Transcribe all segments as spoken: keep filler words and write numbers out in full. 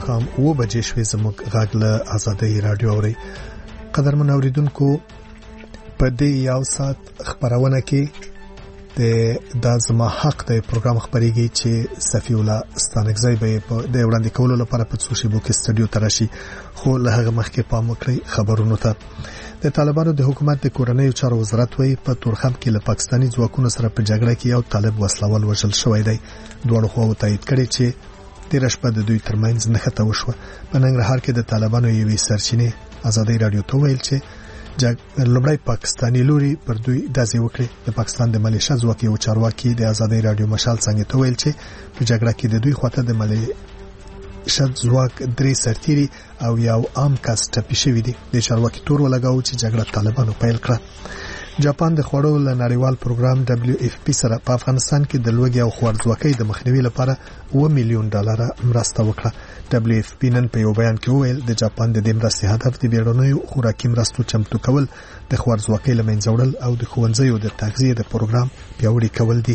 ماخام و بجې شوې زموږ غږ له آزادۍ رادیو اوري. قدرمن اوریدونکو په دې یو سات خبرونه کې د دازما حق د پروګرام خبريږي چې صفی الله ستانکزی به په د وړاندې کولو لپاره په سوشي بوک استودیو تراشي. خو له هغه مخکې پام وکړئ خبرونو ته. د طالبانو د حکومت د کورنیو چارو وزارت وایي په تورخم کې له پاکستاني ځواکونو سره په جګړه کې یو طالب وسلوال وژل شوی دی. دوه خواو تایید کړي چې د رشپه د دوی ترمنځ نښته وشوه. په ننګرهار کې د طالبانو یوې سرچینې آزادۍ رادیو ته ویل چې لومړی پاکستاني لوري پر دوی داسې وکړي. د پاکستان د ملیشیا ځواک یو چارواکي د آزادۍ رادیو مشال څنګه ته ویل چې په جګړه کې د دوی خواته د ملیشیا ځواک درې سرتيري او یو عام کس ټپي شوی دی. د چارواکي تور ولګاو چې جګړه طالبانو پیل کړه. جاپان د خوړو ل نړیوال پروګرام دبليو اف پی سره په افغانستان کې د لوګي او خوارځواکۍ د مخنیوي لپاره و میلیون ډالر مرسته وکړه. دبليو اف پی نن په یو بیان کې وویل د جاپان د دې مرستې هدف د بیړنیو خوراکي مرستو چمتو کول، د خوارځواکۍ له منځه وړل او د ښوونځیو د تغذیه د پروګرام پیاوړی کول دي.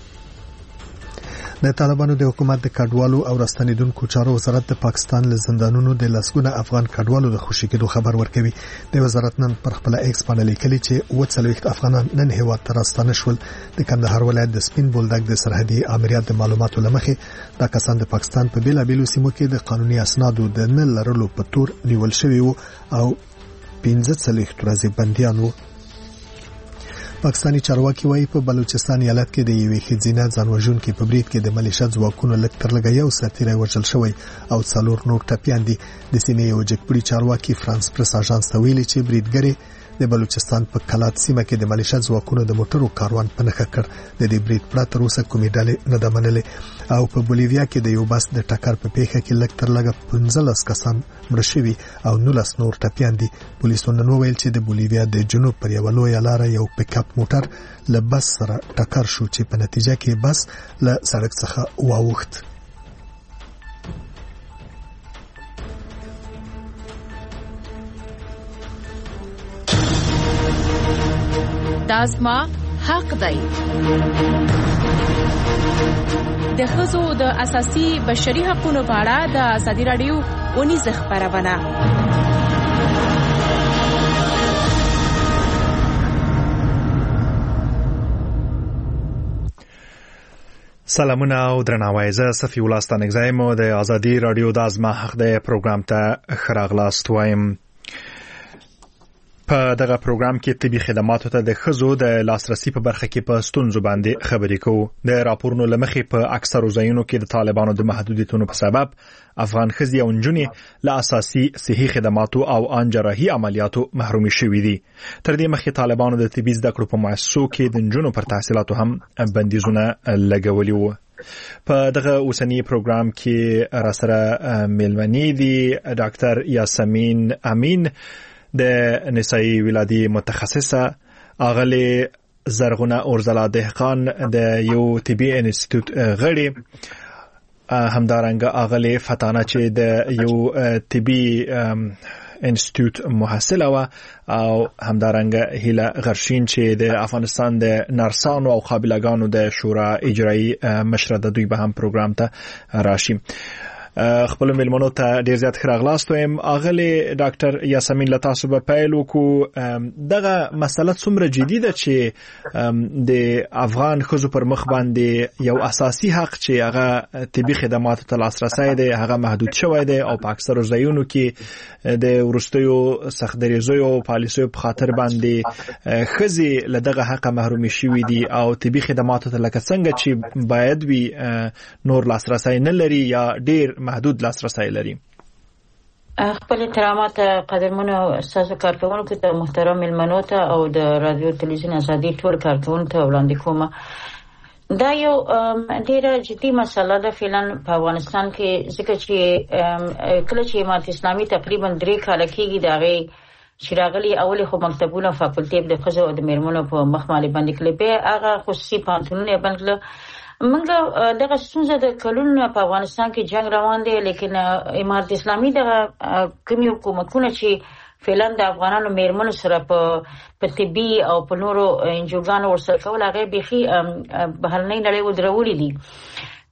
د طالبانو د حکومت د کډوالو او راستنیدونکو چارو وزارت د پاکستان له زندانونو د لسګونه افغان کډوالو د خوشي کېدو خبر ورکوي. د وزارت نن پر خپل ایکس باندې لیکلي چې اووه څلوېښت افغانان نن هیواد ته راستانه شول. د کندهار ولایت د سپین بولدک د سرحدي امریت د معلوماتو لمخې دا کسان د پاکستان په بیلابیلو سیمو کې د قانوني اسنادو د نه لرلو په تور نیول شوي وو او پنځه څلوېښت ورځې بندیان وو. پاکستاني چارواکي وايي په بلوچستان ایالت کې د یوې ښځینه ځانوژونکې په برید کې د ملیشیا ځواکونو لږ تر لږه یو سرتیری وژل شوی او څلور نور ټپیان دي. د سیمې یو جګپوړي چارواکي فرانس پرس اژانس ته ویلي چې بریدګرې د بلوچستان په کلات سیمه کې د ملیشیا ځواکونو د موټرو کاروان په نښه کړ. د دې برید پرته تر اوسه کومې ډلې نه ده منلې. او په بولیویا کې د یو بس د ټکر په پیښه کې لږ تر لږه پنځلس کسان مړه شوي او نولس نور ټپیان دي. پولیسو نن وویل چې د بولیویا د جنوب پر یوه لویه لاره یو پک اپ موټر له بس سره ټکر شو چې په نتیجه کې بس له سړک څخه واوښت. دازما حق دی. د ښځو د اساسي بشري حقوقو په اړه د ازادي رادیو اونیزه خبرونه. سلامونه او درناوی. زه صفی الله ستانکزی مو د ازادي رادیو د ازما حق دی پروګرام ته خراغلاست وایم. په دغه پروګرام کې طبي خدماتو ته د ښځو د لاسرسي په برخه کې په ستونزو باندې خبرې کوو. د راپورونو لمخې په اکثرو ځایونو کې د طالبانو د محدودیتونو په سبب افغان ښځې او نجونې له اساسي صحي خدماتو او ان جراحي عملیاتو محرومې شوې دي. تر دې مخکې طالبانو د طبي زده کړو په مؤسسو کې د نجونو پر تحصیلاتو هم بندیزونه لګولي وو. په دغه اوسنی پروګرام کې راسره میلمنې دي ډاکټر یاسمین امین د نسایي ولادي متخصصه، اغلی زرغونه اورزلا دهقان د یو طبي انسټیټیوټ غړي، همدارنګه اغلی فتانه چې د یو طبي انسټیټیوټ محصله و، او همدارنګه هیله غرشین چې د افغانستان د نرسانو او قابلګانو د شورا اجرایی مشره د دوی به هم پروګرام ته راشي. خپل ملمنو ته ډیر زیات خراغلاست وایم. اغلی ډاکټر یاسمین له تاسو به پیل وکړو. دغه مسله څومره جدي ده چې د افغان ښځو پر مخ باندې یو اساسي حق چې هغه طبي خدماتو ته لاسرسی دی هغه محدود شوی دی او په اکثرو ځایونو کې د وروستیو سخت دریزیو پالیسیو په خاطر باندې ښځې له دغه حق محرومې شوي دي او طبي خدماتو ته لکه څنګه چې باید وي نور لاسرسی نه لري یا ډیر محدود لاسرسی لري. خپل احترامات قدرمنو استاسو کارکونکو ته، محترم ملمنو ته او د رادیو تلویزیون ازادي ټول کارکونکو ته وړاندې کوم. دا یو ډیره جدي مسله ده فعلا په افغانستان کې، ځکه چې کله چې امارت اسلامي تقریبا درې کاله کېږي د هغې چې راغلي اولې خو مکتبونه فاکولټیف د ښځو او د میرمنو په مخ باندې بند کړل، بیا هغه خصوصي پوهنتونونه یې بند کړل. موږ دغه ستونزه د کلونو په افغانستان کې جنگ روان دی، لیکن امارت اسلامي دغه کومې حکومتونه چې فعلا د افغانانو میرمنو سره په په طبي او په نورو انجوګانو ورسره کول هغه بيخي بهرنۍ نړۍ ودرولې دي.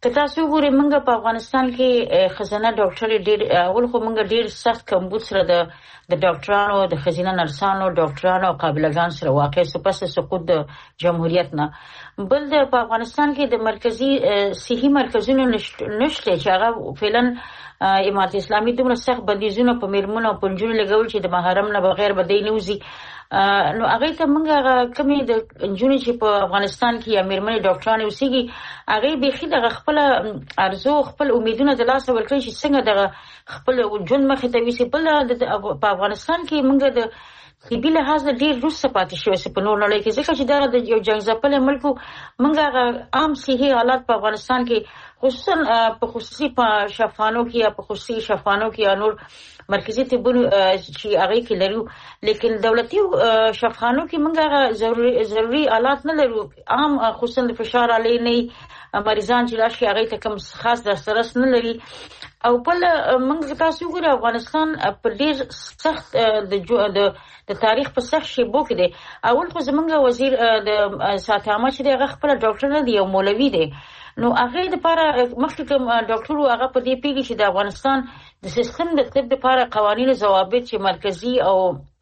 که تاسو وګورئ موږ په افغانستان کې خزانه ډاکټر ډېر اول خو موږ ډېر سخت کمبود سره د د ډاکټرانو د خزینه نرسانو ډاکټرانو او قابلګان سره واقع سو پس سقوط د جمهوریت نه بل د په افغانستان کې د مرکزی صحي مرکزونو نشته چې هغه فعلا امارت اسلامي دومره سخت بندیزونه په میرمنو او پنځونو لګول چې د محرم نه بغیر به دی نوزي نو هغه ته موږ کومې د انجونې چې په افغانستان کې یا میرمنې ډاکټران اوسېږي هغه به خې د خپل ارزو خپل امیدونه د لاس ورکړي چې څنګه د خپل ژوند مخې ته وي بل په افغانستان کې موږ د طبي لحاظ ډېر وروسته پاتې شوی په نور نړۍ کې ځکه چې دا د یو جنګ ځپلي ملک موږ عام صحي حالات په افغانستان کې خصوصا په خصوصي په شفاخانو کې یا په خصوصي شفاخانو کې یا نور مرکزی طبونو چې هغه کې لرو لیکن دولتي شفاخانو کې موږ ضروري ضروري آلات نه لرو عام خصوصا د فشار علی نه مریضان چې راشي هغه ته کوم خاص دسترس نه لري او بل موږ تاسو ګورئ افغانستان په ډیر سخت د د تاریخ په سخت شیبو کې دی اول خو زمونږ وزیر د سات عامه چې هغه خپل ډاکټر نه دی او مولوی دی نو هغه د لپاره مخکې کوم ډاکټر هغه په دې پیږي چې د افغانستان د سیستم د طب لپاره قوانين او ضوابط چې مرکزی او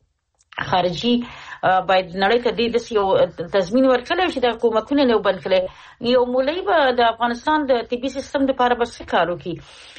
خارجي باید نړۍ ته د یو تضمین ورکړي چې د حکومتونو نه وبند کړي یو مولوی به د افغانستان د طبي سیستم لپاره بس کار وکړي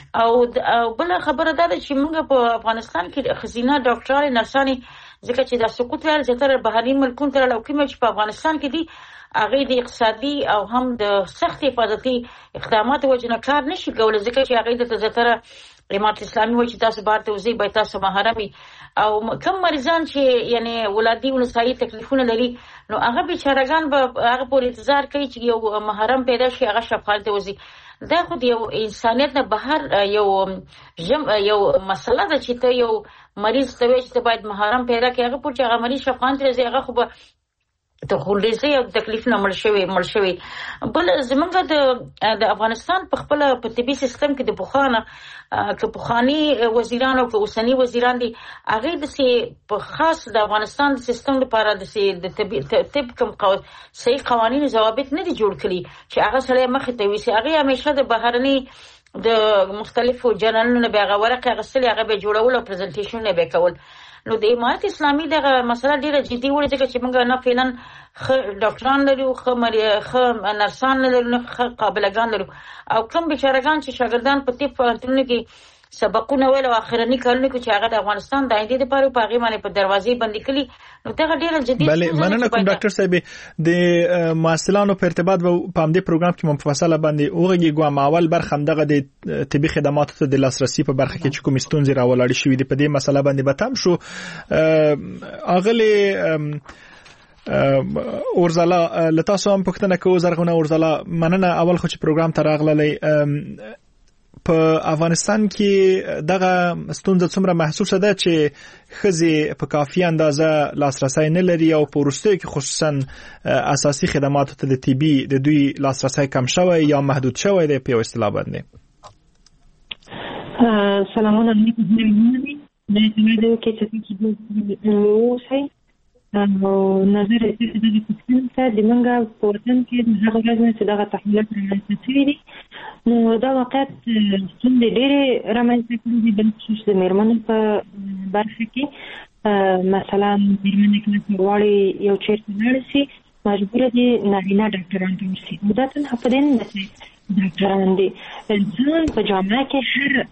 او بل خبره ده چې موږ په افغانستان کې خزینه ډاکټرانو نرسانو ځکه چې د سقوط لري چې تر بهرني ملکونو تر لوکمه چې په افغانستان کې دي هغه د اقتصادي او هم د سخت حفاظتي اقدامات وجنه کار نشي کولای ځکه چې هغه د زیاتره امارت اسلامي وایي چې تاسو بار ته وزي به تاسو محرمي او کم مریضان چې یعنی ولادي ولسایي تکلیفونه لري نو هغه بیچارهګان به هغه پور انتظار کوي چې یو محرم پیدا شي هغه شفاخانه ته وزي دا خو د یو انسانيت نه بهر یو جم یو مسله ده چې ته یو مریض ته وایي چې باید محرم پیدا کړي هغه پور چې هغه مریض شفاخانه ته وزي هغه خو به ته خولېزي او تکلیف نه مړ شوی مړ شوی بل زمونږ د د افغانستان په خپل په طبي سیستم کې د بوخانه که بوخاني وزیران او که اوسنی وزیران دي هغه د سي په خاص د افغانستان د سیستم لپاره د سي د طبي طب کوم صحیح قوانين او ضوابط نه دي جوړ کړي چې هغه سره مخ ته وي سي هغه همیشه د بهرني د مختلفو جنرالونو به هغه ورقه غسل هغه به جوړول او پریزنټیشن نه به کول نو د امارت اسلامي دغه مسله ډیره جدي وړي چې موږ نه فعلا ډاکټران لرو خو خو نرسان لرو خو قابلګان لرو او کوم بیچارهګان چې شاګردان په طب فارتونه کې سبقونه ویل او اخرنی کارونه کې چې هغه د افغانستان د آینده لپاره په هغه باندې په دروازې بندي کړي نو دا ډیره جدي بله مننه کوم ډاکټر صاحب د محصلانو په ارتباط په همدې پروګرام کې مفصله باندې اوغه ګوام اول برخه همدغه د طبي خدماتو ته د لاسرسي په برخه کې چې کوم ستونزې راولاړ شوې دي په دې مسله باندې به تم شو اغلی اورزلا لتاسو هم پښتنه کو زرغونه اورزلا مننه اول خو چې پروګرام ته راغللې په افغانستان کې دغه ستونزه څومره محسوسه ده چې خزي په کافي اندازه لاسرسي نه لري او په ورستۍ کې خصوصا اساسي خدماتو ته د طبي د دوی لاسرسي کم شوی یا محدود شوی دی په اصطلاح باندې سلامونه علیکم د دې کې چې نو سي او نظر دې د پښتون ته د منګه په وطن کې هغه راځي چې دغه تحلیلات راځي دي نو دا وخت څنګه ډېر رامنځته کړي دي د خصوص د میرمنو په برخه کې مثلا میرمنې کې غواړي یو چیرته نرسي مجبور دي نارینه ډاکټران ته ورسي دا څنګه په دې نه چې ډاکټران دي انسان په جامعه کې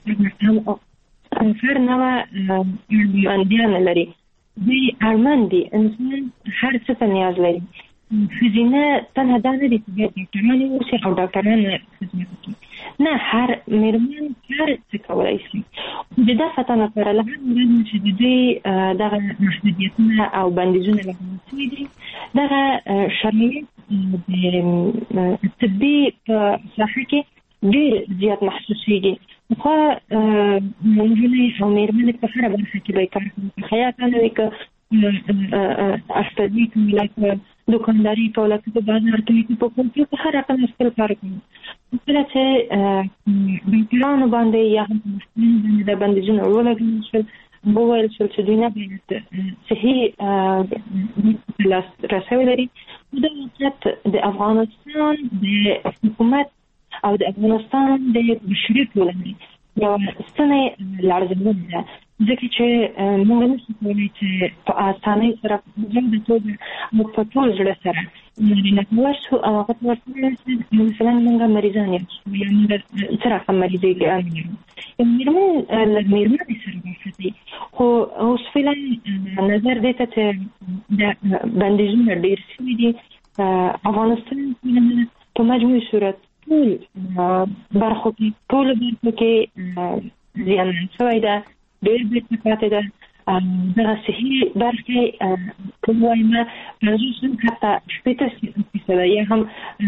هر هر نوع اندیان لري دی ارمان دي انسان هر څه ته نیاز لري خزینه تنها دا نه دي چې ډاکټران اوسي او ډاکټران خدمت کوي نه هر میرمن هر څه کولای شي د دا فتنه سره له هغه چې د دې دغه محدودیتونه او بندیزونه لګول دي دغه شرایط د طبي په ساحه کې ډېر زیات محسوسيږي خو مونږ او میرمن په هر برخه کې به کار کوي خیاط نه وکړي اشتدي کوي لکه دکانداري کوله په بازار کې په کوم څه هر رقم خپل کار کوي کله چې بنکرانو باندې یا هم باندې د بندیزونو ولګول شول بوویل شول چې دوی نه باید صحیح لاس رسول لري د وخت د افغانستان د حکومت او د افغانستان د بشري ټولنې یو ستنې لارښوونه ده ځکه چې موږ نشو کولی چې په اسانۍ سره په جوړه توګه او په ټول زړه سره نه ورسو او هغه ورته مثلا موږ مریضان یو یا موږ سره کوم مریضي لري میرمن میرمن سره وفاتي خو اوس فعلا نظر دیته چې د بندیزونه ډیر شوي دي افغانستان په مجموعي صورت ټول برخو کې ټول برخو کې زیانمن شوی ده ډېر بیرته پاتې ده دغه صحي برخې کوم وایم پنځوس حتی شپېته فیصده یا هم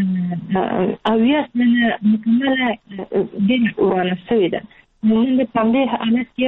اویا سلنه مکمله ډېره ورانه شوې ده موږ په همدې حالت کې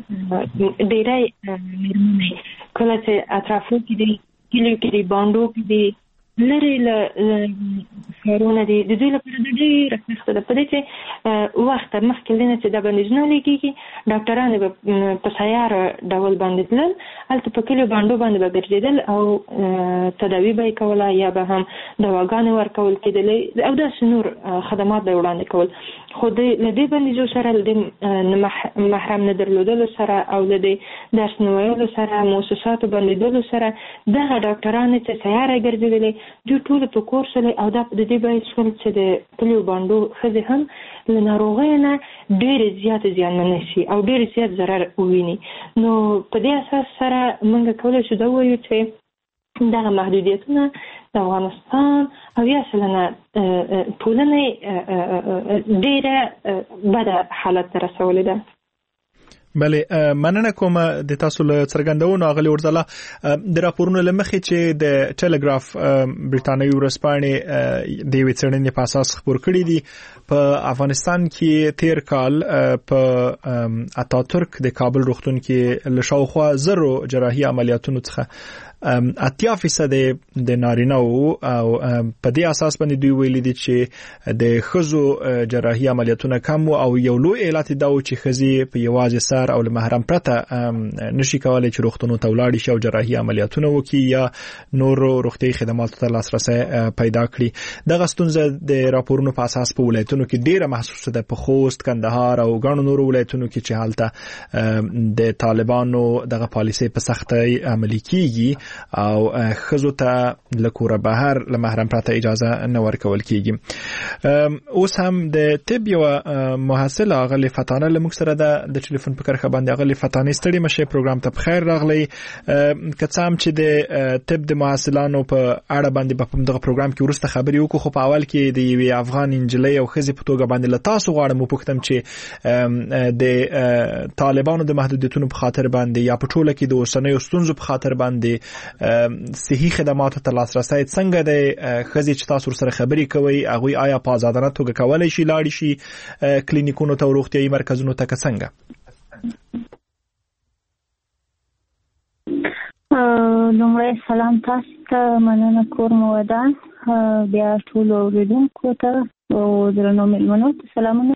ډېری مېرمنې کله چې اطرافو کې دي کلیو کې دي بانډو کې دي لري له ښارونه دي د دوی لپاره د ډېره سخته ده په دې چې وخت مخکې نه چې دا بندیزونه لګېږي ډاکټران به په سیاره ډول باندې تلل هلته په کلیو بانډو باندې به ګرځېدل او تداوي به یې کوله یا به هم دواګانې ورکول کېدلې او داسې نور خدمات به یې وړاندې کول خو د له دې بندیزو سره له دې محرم نه درلودلو سره او له دې درس نه ویلو سره مؤسساتو بندېدلو سره دغه ډاکټران چې سیاره ګرځېدلې دوی ټول په کور سره او دا د دې باعث شول چې د کلیو بانډو ښځې هم له ناروغیو نه ډېرې زیاتې زیانمنې شي او ډېر زیات ضرر وویني نو په دې اساس سره موږ کولی شو دا ووایو چې دغه محدودیتونه د افغانستان اویا سلنه ټولنې ډېره بده حالت ته رسولې ده. بله مننه کوم د تاسو له څرګندونو اغلی ورزله د راپورونو لمخې چې د ټلګراف برټانوي ورځپاڼې د یوې څېړنې په اساس خبر کړي دي په افغانستان کې تیر کال په اتاتورک د کابل روغتون کې له شاوخوا زرو جراحي عملیاتونو څخه اتیا فیصد د نارینه او په دې اساس باندې دوی ویلي دي چې د خزو جراحي عملیاتونه کم او یو لوی علت دا و چې خزي په یوازې سر او محرم پرته نشي کولای چې روغتونو ته ولاړ شي او جراحي عملیاتونه وکړي یا نور روغتي خدماتو ته لاسرسي پیدا کړي. دغه ستونزه د راپورونو په اساس په ولایتونو کې ډیره محسوسه ده په خوست، کندهار او ګڼو نورو ولایتونو کې چې حالت د طالبانو دغه پالیسي په سختۍ عملي کیږي او خزو ته لکوره بهر له محرم پرته اجازه نه ورکول کیږي. اوس هم د طب یو محصله غلی فتانه لمک سره د ټلیفون په کرخه باندې غلی فتانه ستړي مشه پروګرام ته بخیر راغلی. کڅام چې د طب د محصلانو په اړه باندې په دغه پروګرام کې ورسته خبري وکړو خو په اول کې د یوې افغان انجلۍ او خزي په توګه باندې لتاسو غواړم وپوښتم چې د طالبانو د محدودیتونو په خاطر باندې یا په ټوله کې د اوسنیو ستونزو په خاطر باندې صحي خدماتو ته لاسرسي څنګه د خزي چې تاسو سره خبري کوي هغه آیا په آزادانه توګه کولای شي لاړ شي کلینیکونو ته روغتيایي مرکزونو ته څنګه؟ لومړی سلام تاسو ته مننه کوم ودان بیا ټول اوریدونکو ته او درنو مېلمنو ته سلامونه.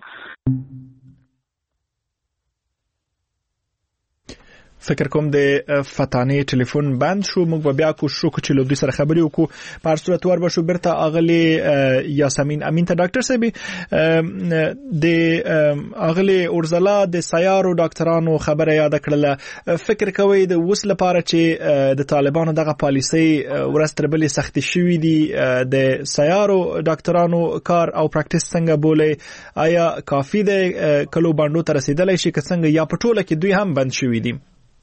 فکر کوم د فتانه ټلیفون بند شو موږ بیا کو شو چې له دوی سره خبري وکړو په هر صورت ور بشو برته اغلی یاسمین امین ته ډاکټر صاحب د اغلی اورزلا د سیارو ډاکټرانو خبره یاد کړله فکر کوي د وس لپاره چې د طالبانو دغه پالیسي ورستربلې سخت شوې دي د سیارو ډاکټرانو کار او پریکټیس څنګه بوله آیا کافی ده کلو باندې تر رسیدلای شي که څنګه یا پټوله کې دوی هم بند شوې دي؟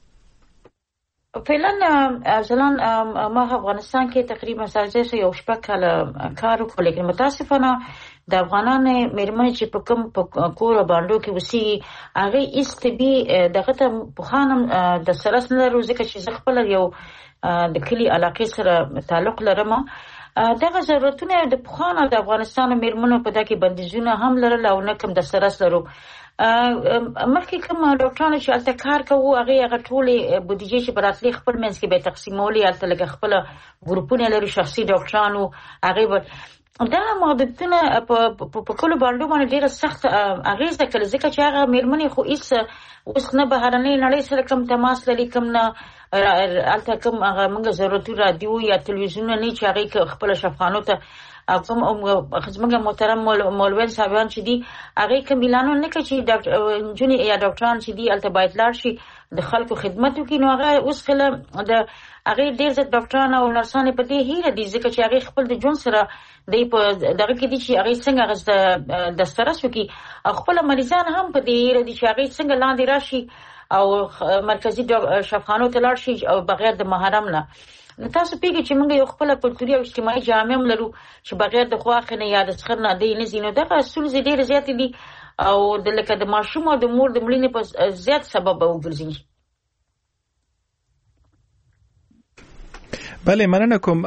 فعلا ځلان ما افغانستان کې تقریبا سازه یو شپه کله کار وکړ لیکن متاسفانه د افغانانو مېرمنې چې په کوم کور باندې کې وسی هغه استبي دغه ته بخانم د سرس نه روزه کې چې خپل یو د کلی علاقې سره تعلق لرم دغه ضرورتونه د بخانه د افغانستان مېرمنو په دغه بندیزونه هم لرل او نه کوم د سرس لرو مخکې کوم ډاکټرانو چې الته کار کوي هغه هغه ټولې بودیجه چې براتلی خپل منځ کې به تقسیمولي الته لګ خپل ګروپونه لري شخصي ډاکټرانو هغه دا محدودیتونه په کلو باندې باندې ډیره سخت اغیزه کوي ځکه چې هغه مېرمنې خو هیڅ اوس نه بهرنۍ نړۍ سره کوم تماس لري کوم نه الته کوم هغه موږ ضرورت رادیو یا تلویزیون نه چې هغه خپل شفاخانو ته او کوم خدمت محترم مولوی صاحبان چې دي هغه کمیلانو نه کوي چې ډاکټر جونی یا ډاکټران چې دي التبایت لار شي د خلکو خدمت وکړي نو هغه اوس خله د هغه ډیر ځکه ډاکټران او نرسانه په دې هیله دي ځکه چې هغه خپل د جون سره د په دغه کې دي چې هغه څنګه غز د سترس وکړي او خپل مریضان هم په دې هیله دي چې هغه څنګه لاندې راشي او مرکزی شفاخانو ته لاړ شي او بغیر د محرم نه تاسو پیګه چې موږ یو خپل کلتوري او اجتماعي جامع لرو چې بغیر د خواخ نه یا د څخر نه دی نه زینو دغه اصول زیات زیات دي او د لکه د ماشوم او د مور د مړینې په زیات سبب وګرځي. بله مننه کوم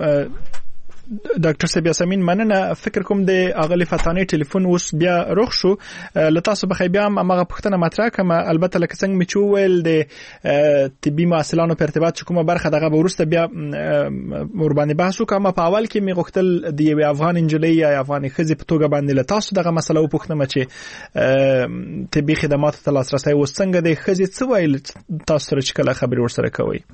ډاکټر سبیا سمین مننه. فکر کوم د اغلی فتانه ټلیفون اوس بیا روغ شو لتاسو بخای بیا مغه پښتنه مطرح کما البته لکه څنګه میچول د طبي محصلانو په ارتباط کومه برخه دغه ورسته بیا ور باندې بحث وکم. په اول کې می غوښتل د یو افغان انجلۍ یا افغان خزي په توګه باندې لتاسو دغه مسله وپوښتنه چې طبي خدماتو ته لاسرسي وسنګ د خزي څه ویل تاسو سره چې کله خبري ورسره کوي.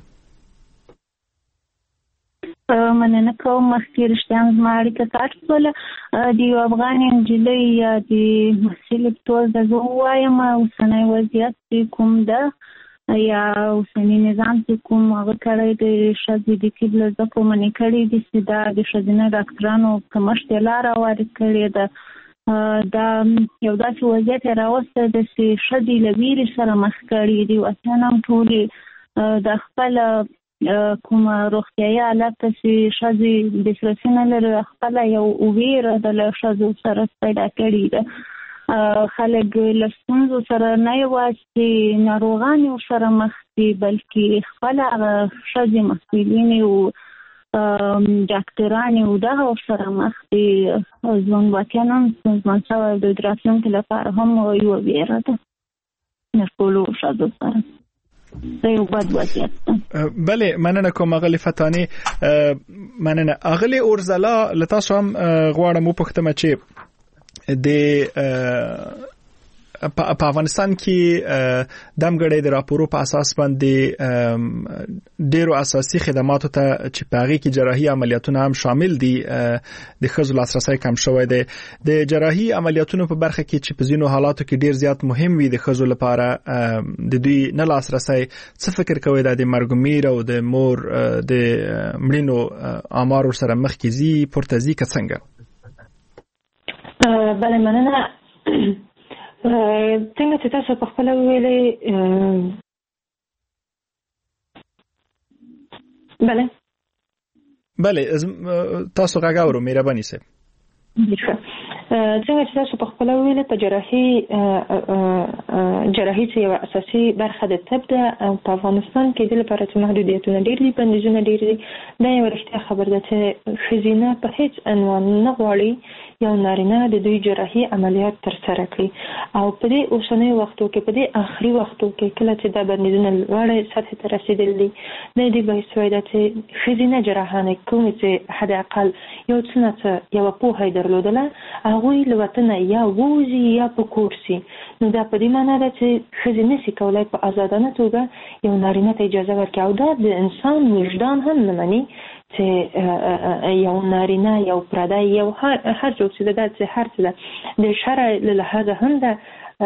مننه کوم مخکې رښتیا زما اړیکه کاټ وله د یو افغان انجلۍ یا د محصل په توګه زه وایم اوسنی وضعیت کوم ده یا اوسنی نظام چې کوم هغه کړی د ښځې د قبله زده کړو منې کړی دي چې دا د ښځینه ډاکټرانو کمښت یې لاره وارد کړې ده. دا یو داسې وضعیت یې راوستی ده چې ښځې له ویرې سره مخ کړي دي وطن هم ټولې د خپله کوم روغتیايي حالت چې ښځې دسترسي نه لري خپله یو ویره د له ښځو سره پیدا کړې ده. خلک له ستونزو سره نه یوازې ناروغان یې ورسره مخ دي بلکې خپله هغه ښځې محصلینې او ډاکټرانې او دغه ورسره مخ دي. ژوند واقعا هم ستونزمن شوی د راتلونکي لپاره هم یوه ویره ده د ټولو ښځو سره. بله مننه کوم اغلی فتانی. مننه اغلی اورزلا لتاسو هم غواړم وپوښتم چې د په افغانستان کې دمګړې د راپورو په اساس باندې ډیرو اساسي خدماتو ته چې پاغي کې جراحي عملیاتونه هم شامل دي د خزو لاسرسي کم شوی دی. د جراحي عملیاتونو په برخه کې چې په ځینو حالاتو کې ډیر زیات مهم وي د خزو لپاره د دوی نه لاسرسي څه فکر کوي د مرګمیر او د مور د مړینو امار سره مخ کې زی پورتزي کڅنګ. بله مننه. څنګه چې تاسو په خپل ویلې بله بله تاسو غاګاورو مهرباني سه. څنګه چې تاسو په خپل ویلې په جراحي جراحي چې یو اساسي برخه د طب ده په افغانستان کې د لپاره چې محدودیتونه ډېر دي بندیزونه ډېر دي. دا یو رښتیا خبر ده چې ښځینه په هیڅ عنوان نه غواړي یو نارینه د دوی جراحي عملیات تر سره کړي او په دې اوسنۍ وختو کې په دې آخري وختو کې کله چې دا بندیزونه لوړې سطحې ته رسیدل دي د دې باعث وای ده چې ښځینه جراحانې کومې چې حد اقل یو څه نه څه یوه پوهه یې درلودله هغوی له وطنه یا ووځي یا په کور سي. نو دا په دې معنا ده چې ښځې نشي کولی په ازادانه توګه یو نارینه ته اجازه ورکړي او دا د انسان وجدان هم نه مني چې یو نارینه یو پردی یو هر هر څوک چې دا چې هر څه ده د شرع له لحاظه هم ده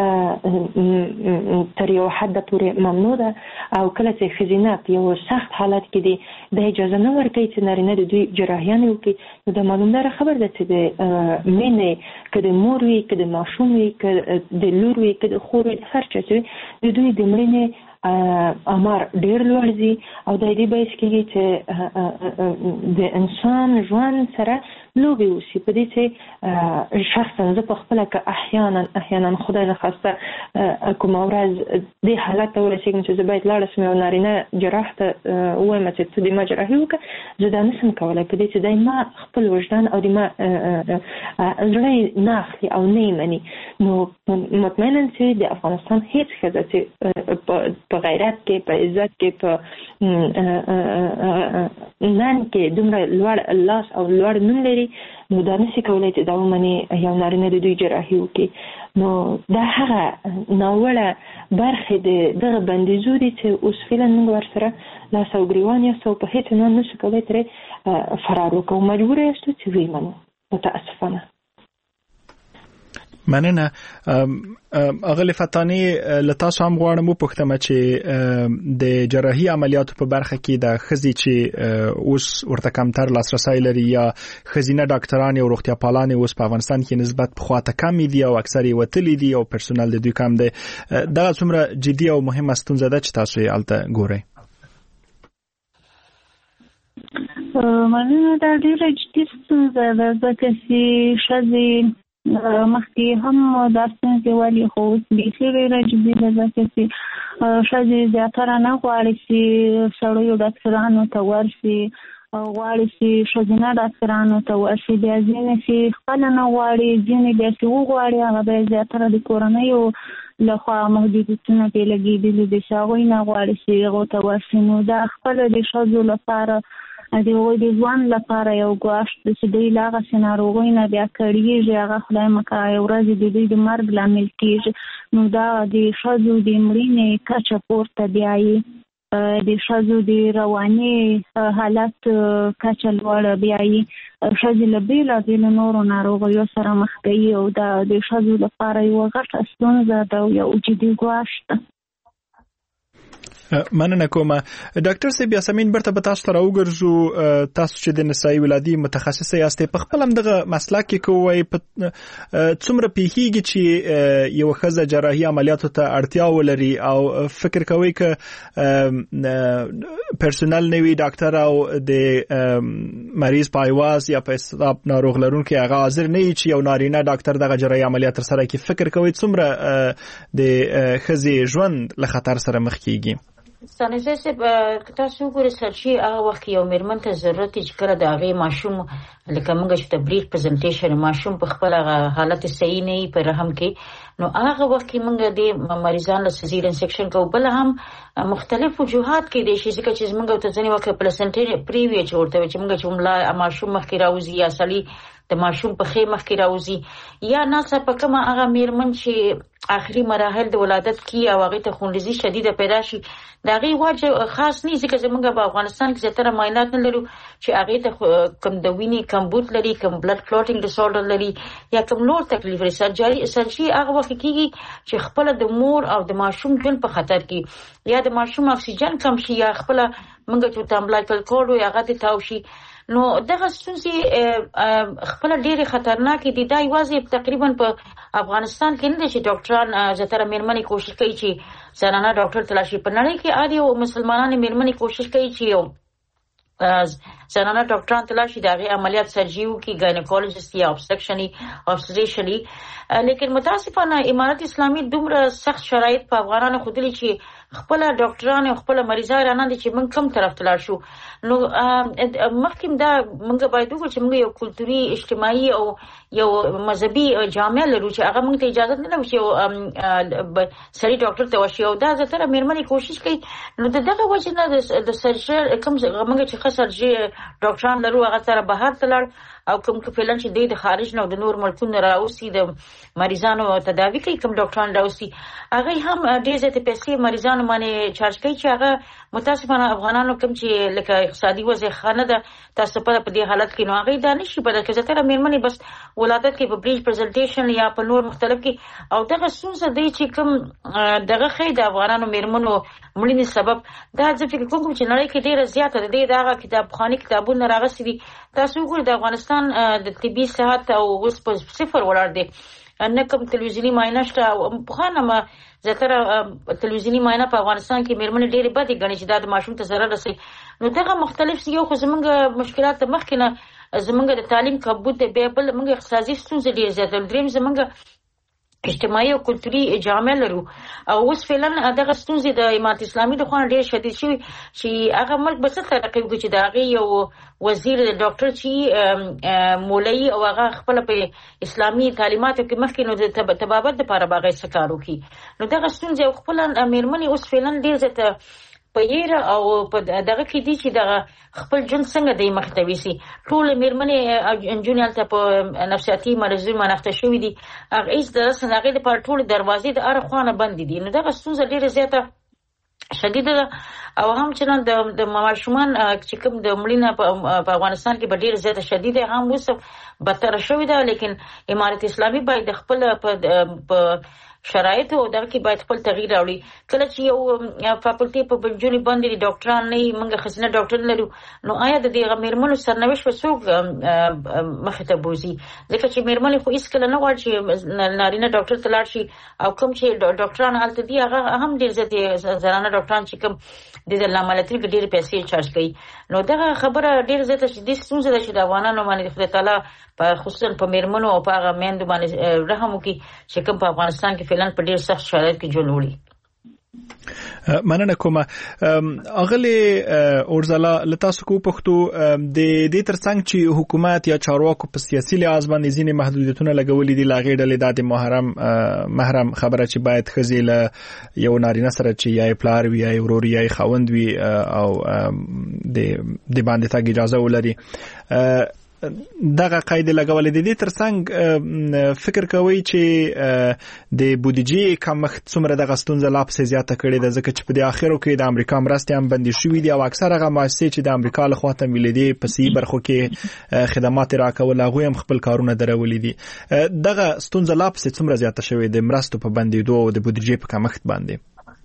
تر یو حد پورې ممنوع ده او کله چې ښځینه په یو سخت حالت کې دي د اجازه نه ورکوي چې نارینه د دوی جراحیانې وکړي نو دا معلومداره خبر ده چې د مینې که د مور وي که د ماشوم وي که د لور وي که د خور وي هر چا چې د دوی د مړینې امر ډیر لوړ دي او د دې باعث کېږي چې د انسان ژوند سره لوبې وشي. په دې چې شخصا زه په خپله که احیانا احیانا خدای نخواسته کومه ورځ دې حالت ته ورسېږم چې زه باید لاړه شم یو نارینه جراح ته ووایم چې ته د ما جراحي وکړه زه دا نشم کولی په دې چې دی ما خپل وجدان او د ما زړه نه اخلي او نه یې مني. نو مطمئنا چې د افغانستان هیڅ ښځه چې په غیرت کې په عزت کې په نن کې دومره لوړ لاس او لوړ نوم لري لري نو دا نشي کولای چې دا ومني یو نارینه د دوی جراحي وکړي. نو دا هغه ناوړه برخې د دغه بندیزو دي چې اوس فعلا موږ ورسره لاس او ګریوان یاستو په هیڅ عنوان نشو کولی ترې فرار وکړو. مجبوره یاستو چې ویې منو متاسفانه. مننه. اغلی فتانی لتاسو هم غواړم وپوښتم چې د جراحي عملیاتو په برخه کې د خزي چې اوس ورته کمتر لاسرسي لري یا خزینه ډاکټران او روغتیا پالان اوس په افغانستان کې نسبت په خواته کم دي او اکثر یې وتلی دي او پرسونل د دوی کم دی، دا څومره جدي او مهمه ستونزه ده چې تاسو یې الته ګورئ؟ مننه، دا ډیره جدي ستونزه ده ځکه چې ښځې مخکې هم دا ستونزې ولي خو اوس بیخي ډېره جدي ده ځکه چې ښځې زیاتره نه غواړي چې سړیو ډاکټرانو ته ورشي، غواړي چې ښځینه ډاکټرانو ته ورشي. بیا ځینې چې خپله نه غواړي، ځینې بیا چې وغواړي هغه بیا زیاتره د کورنیو لخوا محدودیتونه پرې لګېدلي دي چې هغوی نه غواړي چې هغو ته ورشي. نو دا خپله د ښځو لپاره د هغوی د ژوند لپاره یو ګواښ دی چې دوی له هغسې ناروغیو نه بیا کړېږي، هغه خدای مکړه یو ورځ د دوی د مرګ لامل کېږي. نو دا د ښځو د مړینې کچه پورته بیایي، د ښځو د رواني حالت کچه لوړه بیایي، ښځې له بېلابېلو نورو ناروغیو سره مخ کوي او دا د ښځو لپاره یوه غټه ستونزه ده او یو جدي ګواښ ده. مننه کومه. ډاکټر صاحب یاسمین برته به تاسو ته راوګرځو، تاسو چې د نسایي ولادي متخصصه یاستئ، په خپل هم دغه مسلک کې کوئ، څومره پیښیږي چې یو ښځه جراحي عملیاتو ته اړتیا ولري او فکر کوئ که پرسونل نه وي ډاکټر او د مریض په ایواز یا په حساب ناروغ لرونکي هغه حاضر نه وي چې یو نارینه ډاکټر دغه جراحي عملیات ترسره کړي، فکر کوئ څومره د ښځې ژوند له خطر سره مخ کیږي؟ ستانیزه صاحب که تاسو وګورئ سرچي هغه وخت یو میرمن ته ضرورت چې کله د هغې ماشوم لکه موږ چې د بریډ پرزنټیشن ماشوم په خپل حالت صحیح نه وي په رحم کې، نو هغه وخت کې موږ د مریضان له سیزیرین سیکشن کوو. بل هم مختلف وجوهات کې دي چې ځکه چې موږ ته ځینې وخت پلسنټې پریوی چې ورته چې موږ چې ملا ماشوم مخکې راوځي یا سړي د ماشوم په خې مخکې راوځي یا ناڅاپه کومه هغه میرمن چې آخري مراحل د ولادت کې او هغې ته خونریزي شدیده پیدا شي، د هغې واجه خاص نه ځکه زموږ په افغانستان کې زیاتره معاینات نه لرو چې هغې ته کوم د وینې کمبود لري، کوم بلډ کلوټینګ ډیسارډر لري یا کوم نور تکلیف لري. سرجري سرجري هغه وخت کېږي چې خپله د مور او د ماشوم ژوند په خطر کې یا د ماشوم اکسیجن کم شي یا خپله موږ چې ورته امبلایکل کورډ وایي هغه دې تاو شي. نو دغه ستونزې خپله ډېرې خطرناکې دي. دا یوازې تقریبا په افغانستان کې نه دی چې ډاکټران زیاتره میرمنې کوشش کوي چې زنانه ډاکټر تلاشي. په نړۍ کې عادي او مسلمانانې میرمنې کوشش کوي چې یو زنانه ډاکټران تلاشي د هغې عملیات سرجري وکړي، ګاینیکولوژیسټ یا ابسټرکشن ابسټریشن. لیکن متاسفانه امارت اسلامي دومره سخت شرایط په افغانانو ښودلي چې خپله ډاکټران او خپله مریضان رانه دي چې موږ کوم طرف ته لاړ شو. نو مخکې دا موږ باید وګورو چې موږ یو کلتوري اجتماعي او یو مذهبي جامعه لرو چې هغه موږ ته اجازه نه لرو چې یو سړي ډاکټر ته ورشي او دا زیاتره میرمنې کوشش کوي. نو د دغه وجې نه د سرجر کوم موږ چې ښه سرجري ډاکټران لرو هغه سره بهر ته لاړ او کوم فعلا چې دوی د خارج نه او د نور ملکونو راوستي د مریضانو تداوي کوي، کوم ډاکټران راوستي هغوی هم ډېر زیاتې پیسې مریضانو باندې چارج کوي چې هغه متاسفانه افغانانو کوم چې لکه اقتصادي وضع ښه نه ده تاسو په دې حالت کې، نو هغوی دا نه شي پدې کې زیاتره میرمنې بس ولادت کې په بریج پرزنټیشن یا په نور مختلف کې او دغه ستونزه دی چې کوم دغه ښایي د افغانانو میرمنو مړینې سبب دا زه فکر کوم چې نړۍ کې ډېره زیاته ده. د هغه کتاب پخواني کتابونه راغلي دي، تاسو وګورئ د افغانستان د طبي صحت او اوس په صفر ولاړ دی، نه کوم تلویزیوني معاینه شته. پخوانه ما زیاتره تلویزیوني معاینه په افغانستان کې میرمنې ډېرې بدې ګڼي چې دا د ماشوم ته ضرر رسوي. نو دغه مختلف یو خو زموږ مشکلات ته مخکې نه زموږ د تعلیم کمبود دی، بیا بل موږ اقتصادي ستونزې ډېرې زیاتې، درېیم زموږ اجتماعي او کلتوري جامعه لرو او اوس فعلا دغه ستونزې د امارت اسلامي د خوا ډېر شدید شوي چې هغه ملک به څه ترقي وکړي چې د هغې یو وزیر د ډاکټر چې مولوي او هغه خپله په اسلامي تعلیماتو کې مخکې نو د تبابت دپاره به هغه څه کار وکړي. نو دغه ستونزې او خپله مېرمنې اوس فعلا ډېر زیاته په یره او په دغه کې دي چې دغه خپل جون څنګه د مختوي سي ټول میرمنې انجونیال ته په نفسیاتي مرزي مناخته شوې دي هغه هیڅ د سنغې د پر ټول دروازې د اره خوانه بند دي نو دغه ستونزه ډیره زیاته شدیده ده او هم چې د د ماشومان چې کوم د مړینه په افغانستان کې ډیره زیاته شدیده هم اوس بدتر شوې ده لیکن امارت اسلامي باید خپل په شرایط او دغه کې باید خپل تغییر راوړي کله چې یو فاکولټي په بنجونی باندې ډاکټران نه منګه خزنه ډاکټر لرو نو آیا د دې غمیرمنو سرنوشت په څوک مخه ته بوزي ځکه چې میرمنې خو هیڅ کله نه غواړي چې نارینه ډاکټر ته لاړ شي او کوم چې ډاکټران هلته دي هغه هم ډیر زیات زنانه ډاکټران چې کوم د لاملتري ډیر پیسې چارج کوي نو دغه خبره ډیر زیات شدید ستونزه ده چې د افغانانو باندې خدای تعالی په خصوصا په میرمنو او په هغه میندو باندې رحم وکړي چې کوم په افغانستان کې فعلا په ډیر سخت شرایط کې ژوند وړي مننه کوم اغلی اورزلا لتاسو کو پښتو د دې ترڅنګ چې حکومت یا چارواکو په سیاسي لحاظ باندې ځینې محدودیتونه لګولې دي لاغې ډلې د محرم محرم خبره چې باید خزیله یو نارینه سره چې یا پلار وي یا ورور یا خوند وي او د د باندې تاګ اجازه ولري دغه قاعده لګولې دي ترڅنګ فکر کوي چې د بودیجې کمښت څومره د غستونځ لا په زیاته کړي د ځکه چې په اخرو کې د امریکا مرستې هم بندي شوې دي او اکثره هغه مؤسسې چې د امریکا له خوا ته ملي دي په سی برخو کې خدمات راکول هغه هم خپل کارونه درولې دي دغه ستونزه لا په څومره زیاته شوې د مرستو په بندیدو او د بودیجې په کمښت باندې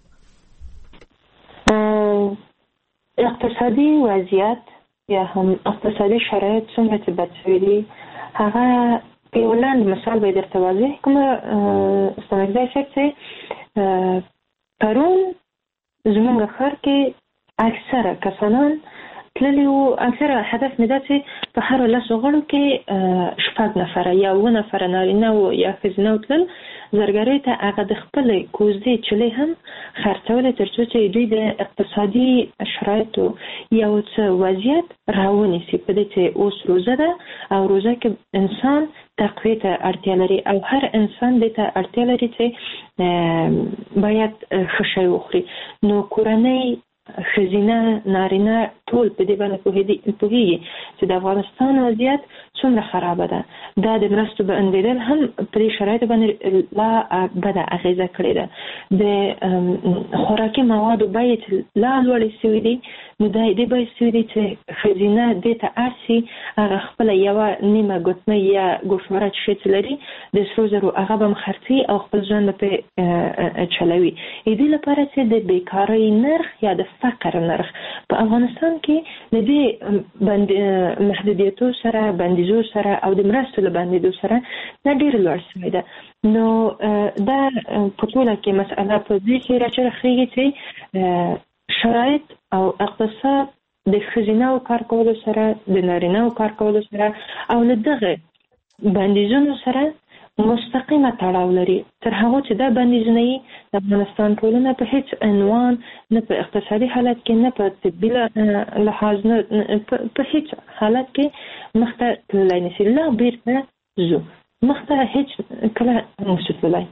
اقتصادي وضعیت یا هم اقتصادي شرایط څنګه چې بد شوي دي هغه په یو لاندې مثال به درته واضح کوم استمګځای شي چې پرون زموږ ښار کې اکثره کسانان تللي وو اکثره هدف مې دا چې په هر لسو غړو کې شپږ نفره یا اووه نفره نارینه وو یا ښځینه وتلل زرګرۍ ته هغه د خپلې کوزدې چلې هم خرڅولې تر څو چې دوی د اقتصادي شرایطو یو څه وضعیت راونیسي په دې چې اوس روزه ده او روزه کې انسان تقویې ته اړتیا لري او هر انسان دې ته اړتیا لري چې باید ښه شی وخوري نو کورنۍ ښځینه نارینه ټول په دې باندې پوهېږي چې د افغانستان وضعیت څومره خرابه ده دا د مرستو بندېدل هم په دې شرایطو باندې لا بده اغېزه کړې ده د خوراکي موادو بیې چې لا لوړې سوي دي نو دا دې بیې سوي دي چې ښځینه دې ته اړ شي هغه خپله یوه نیمه ګوتمۍ یا ګوشواره چې شی چې لري د سرو زرو هغه به هم خرڅوي او خپل ژوند به پرې چلوي د دې لپاره چې د بیکارۍ نرخ یا د فقر نرخ په افغانستان کې د دې محدودیتو سره بندیزو سره او د مرستو له بندیدو سره دا ډېر لوړ شوی ده نو دا په ټوله کې مسأله په دې کې راچرخېږي چې شرایط او اقتصاد د ښځینه‌و کار کولو سره د نارینه‌و کار کولو سره او له دغه بندیزونو سره مستقیمه تړاو لري تر هغه چې دا بندیزونه یې د افغانستان ټولنه په هیڅ عنوان نه په اقتصادي حالت کې نه په طبي لحاظ نه په هیڅ حالت کې مخته تللی نشي لا بیرته ځو مخته هیڅ کله نشو تللی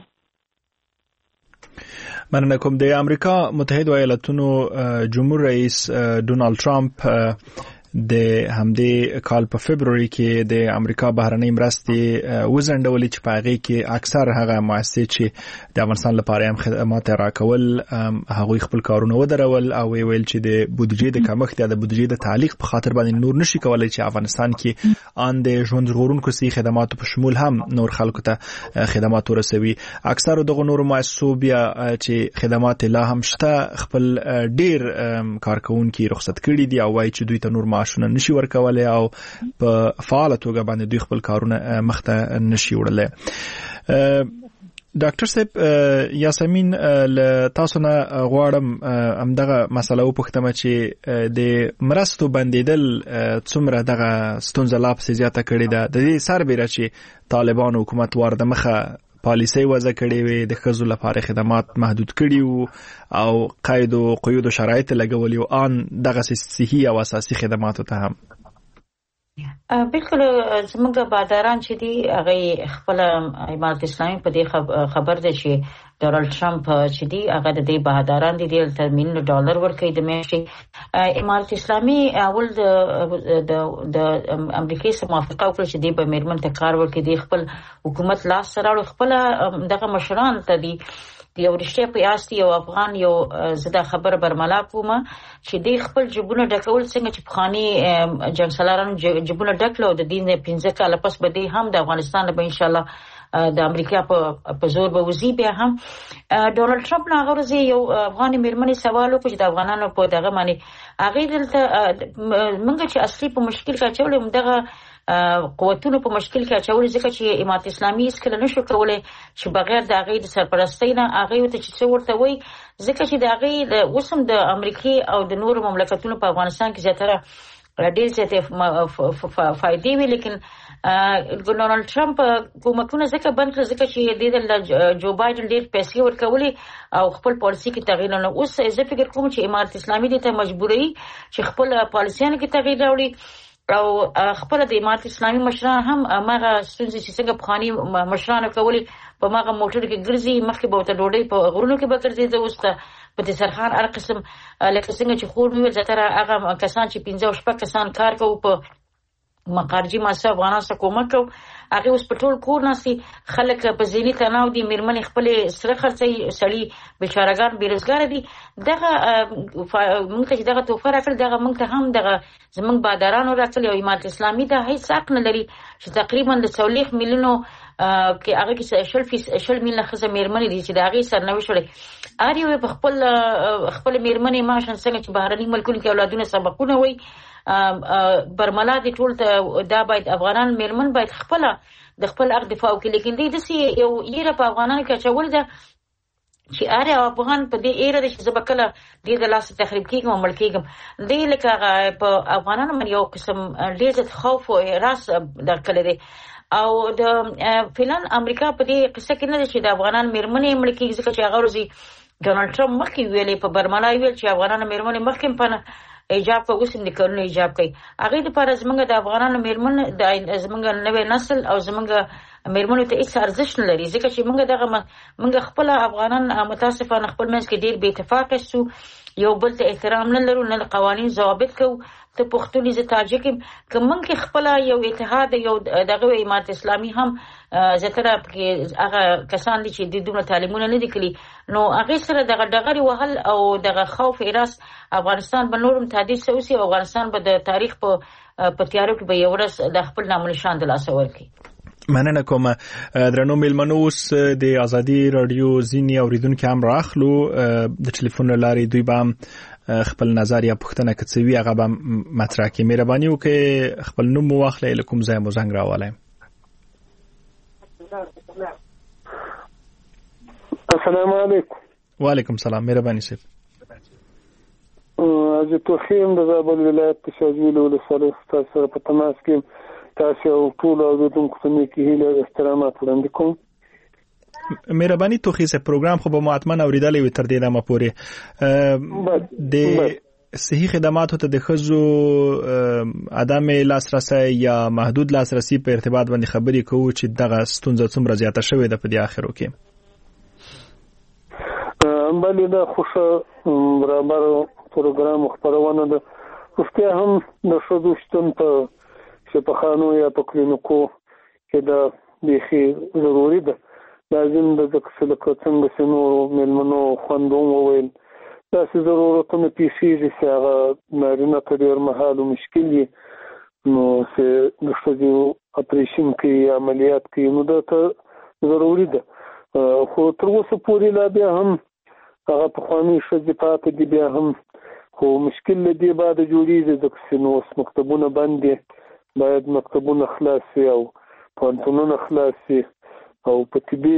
مننه کوم د امریکا متحده ایالاتونو جمهور رئیس ډونالد ټرمپ د همدې کال په فبرवरी کې د امریکا بهرنۍ مرستې وزندولې چې په هغه کې اکثر هغه مؤسسې چې د افغانستان لپاره هم خدمات راکول هغه خپل کارونه ودرول او ویل چې د بودیجې د کمښت یا د بودیجې د تعلیق په خاطر باندې نور نشي کولای چې افغانستان کې ان د ژوند ژغورونکو سي خدماتو په شمول هم نور خلکو ته خدمات ورسوي اکثر دغه نور مؤسسو بیا چې خدمات لا هم شته خپل ډیر کارکونکو رخصت کړي دي او وايي چې دوی ته نور شونه نشي ورکولای او په فعال توګه باندې دوی خپل کارونه مخته نشي وړلای ډاکټر صاحب یاسمین له تاسو نه غواړم همدغه مسله وپوښتم چې د مرستو بندیدل څومره دغه ستونزه لا پسې زیاته کړې ده د دې سربېره چې طالبان حکومت ورده مخه پالیسي وضع کړې وي د ښځو لپاره خدمات محدود کړي وو او قید او قیود او شرایط لګولي او ان دغه صحي او اساسي خدماتو ته هم بالکل زموږ باداران چې دي هغه خپل امارت اسلامي په دې خبر ده چې ډونالد ټرمپ چې دی هغه د دې باداران دي د ترمین ډالر ورکړي د میاشتې امارت اسلامي اول د د د امریکای سره موافقه وکړه چې دی به میرمن ته کار ورکړي د خپل حکومت لاس سره خپل دغه مشران ته دي یو رښتیا په یاستي یو افغان یو زده خبر برملا کومه چې د خپل جبونه ډکول څنګه چې بخاني جنگ سالارانو جبونه ډکلو د دین پنځه کاله پس به دی هم د افغانستان به ان شاء الله د امریکا په زور به وزي بیا هم ډونالد ټرمپ نه غوړځي یو افغاني میرمنې سوال وکړ چې د افغانانو په دغه باندې هغه دلته موږ چې اصلي په مشکل کې چولې دغه قوتونو په مشکل کې اچول ځکه چې امارت اسلامي هیڅ کله نشو کولای چې بغیر د هغه د سرپرستۍ نه هغه ته چې څو ورته وي ځکه چې د هغه د اوسم د امریکای او د نورو مملکتونو په افغانستان کې زیاتره ډېر زیاتې فائدې وي لیکن ډونالد ټرمپ کومکونه ځکه بند کړ ځکه چې د جو بایدن ډېر پیسې ورکولې او خپل پالیسي کې تغییر نه اوس زه فکر کوم چې امارت اسلامي دې ته مجبوري چې خپل پالیسیانو کې تغییر راوړي او خپل د امارت اسلامي مشران هم هغه ستونزې چې څنګه بخاني مشران کولې په هغه موټر کې ګرځي مخکې به ته ډوډۍ په غرونو کې به ګرځي د اوسته په دې سرخان هر قسم لکه څنګه چې خور ویل زتره هغه کسان چې پنځه او شپږ کسان کار کوي په مقارجي ماسه افغانان سره کومک کوي هغه اوس په ټول کور ناسي خلک په ذهني تناو دي میرمنې خپل سره خرڅي سړي بیچارهګان بیروزګار دي دغه موږ چې دغه توفه راکړه دغه موږ ته هم دغه زمونږ بادارانو راکړي او امارت اسلامي ته هیڅ حق نه لري چې تقریبا د څلوېښت میلیونو کې هغه کې شل فیصد شل میلیونه خزه میرمنې دي چې د هغې سرنوشت وړي هر یو په خپل خپل میرمنې معاشن څنګه چې بهرني ملکونو کې اولادونه سبقونه وي برملا دي ټول ته دا باید افغانان میرمن باید خپل د خپل حق دفاع وکړي لیکن دې د سي یو یره په افغانانو کې چول ده چې اره افغان په دې ایره د زبکله دې د لاس تخریب کېږم او مړ کېږم دې لکه په افغانانو باندې یو قسم ډېر خوف او راس درکړي دي او د فلان امریکا په دې قصه کې نه ده چې د افغانان میرمنې مړ کېږي ځکه چې هغه ورځي ډونالد ټرمپ مخکې ویلې په برملا ویل چې افغانان میرمنې مخکې په ایجاب کو اوس د قانون ایجاب کوي هغه د پر زمنګ د افغانانو میرمن د زمنګ نوې نسل او زمنګ میرمنو ته هیڅ ارزښت نه لري ځکه چې موږ دغه موږ خپل افغانان متاسفانه خپل منځ کې ډېر بې اتفاق شو یو بل ته احترام نه لرو نه قوانين ضوابط کو ته پښتوني ز تاجک کوم کې خپل یو اتحاد یو دغه امارت اسلامي هم زتره کې هغه کسان دي چې د دوه تعلیمونه نه دي کړی نو هغه سره دغه دغه وهل او دغه خوف راس افغانستان به نورم تهدید سوسی او افغانستان به د تاریخ په پتیارو کې به یو ورځ د خپل نام نشان د لاس ورکړي مننه کوم درنو میلمنو اوس د ازادي رادیو زینی اوریدونکو هم راخلو د ټلیفون لارې دوی به خپل نظر یا پوښتنه کوي هغه به مطرح کړي مهرباني وکړئ خپل نوم واخلئ لکم ځای مو زنګ راولئ السلام علیکم وعلیکم السلام مهرباني سید از توخیم د زابل ولایت تشاجیل ولسوالۍ تاسو سره په تماس کې تاسو او ټول اوریدونکو ته نیکی هیله احترامات وړاندې کوم مهرباني توخی سه پروګرام خو به مؤتمن اوریدلې و تر دې نه مپورې د صحیح خدماتو ته د خزو عدم لاسرسي یا محدود لاسرسي په ارتباط باندې خبرې کوو چې دغه ستونزه څومره زیاته شوې ده په دې اخرو کې بلې دا خوشا برابر پروګرام خبرونه ده خو هم د شودو شتون په شپخانو یا په کلینیکو کې دا بيخي ضروری ده لازم د ځکه څنګه سينو ملمنو خوندوم وویل دا سي ضرورتونه پیسې چې هغه نارینه ته ډېر مهال مشکل دي نو سه د شودو اپریشن کې عملیات کې نو دا ته ضروری ده خو تر اوسه پورې لا بیا هم هغه په خواني شذ پاتې دي بیا هم خو مشکل دی بعد جوړیږي د سينو مکتبونه باندې باید مکتبونه خلاص شي او پانتونونه خلاص شي او په طبي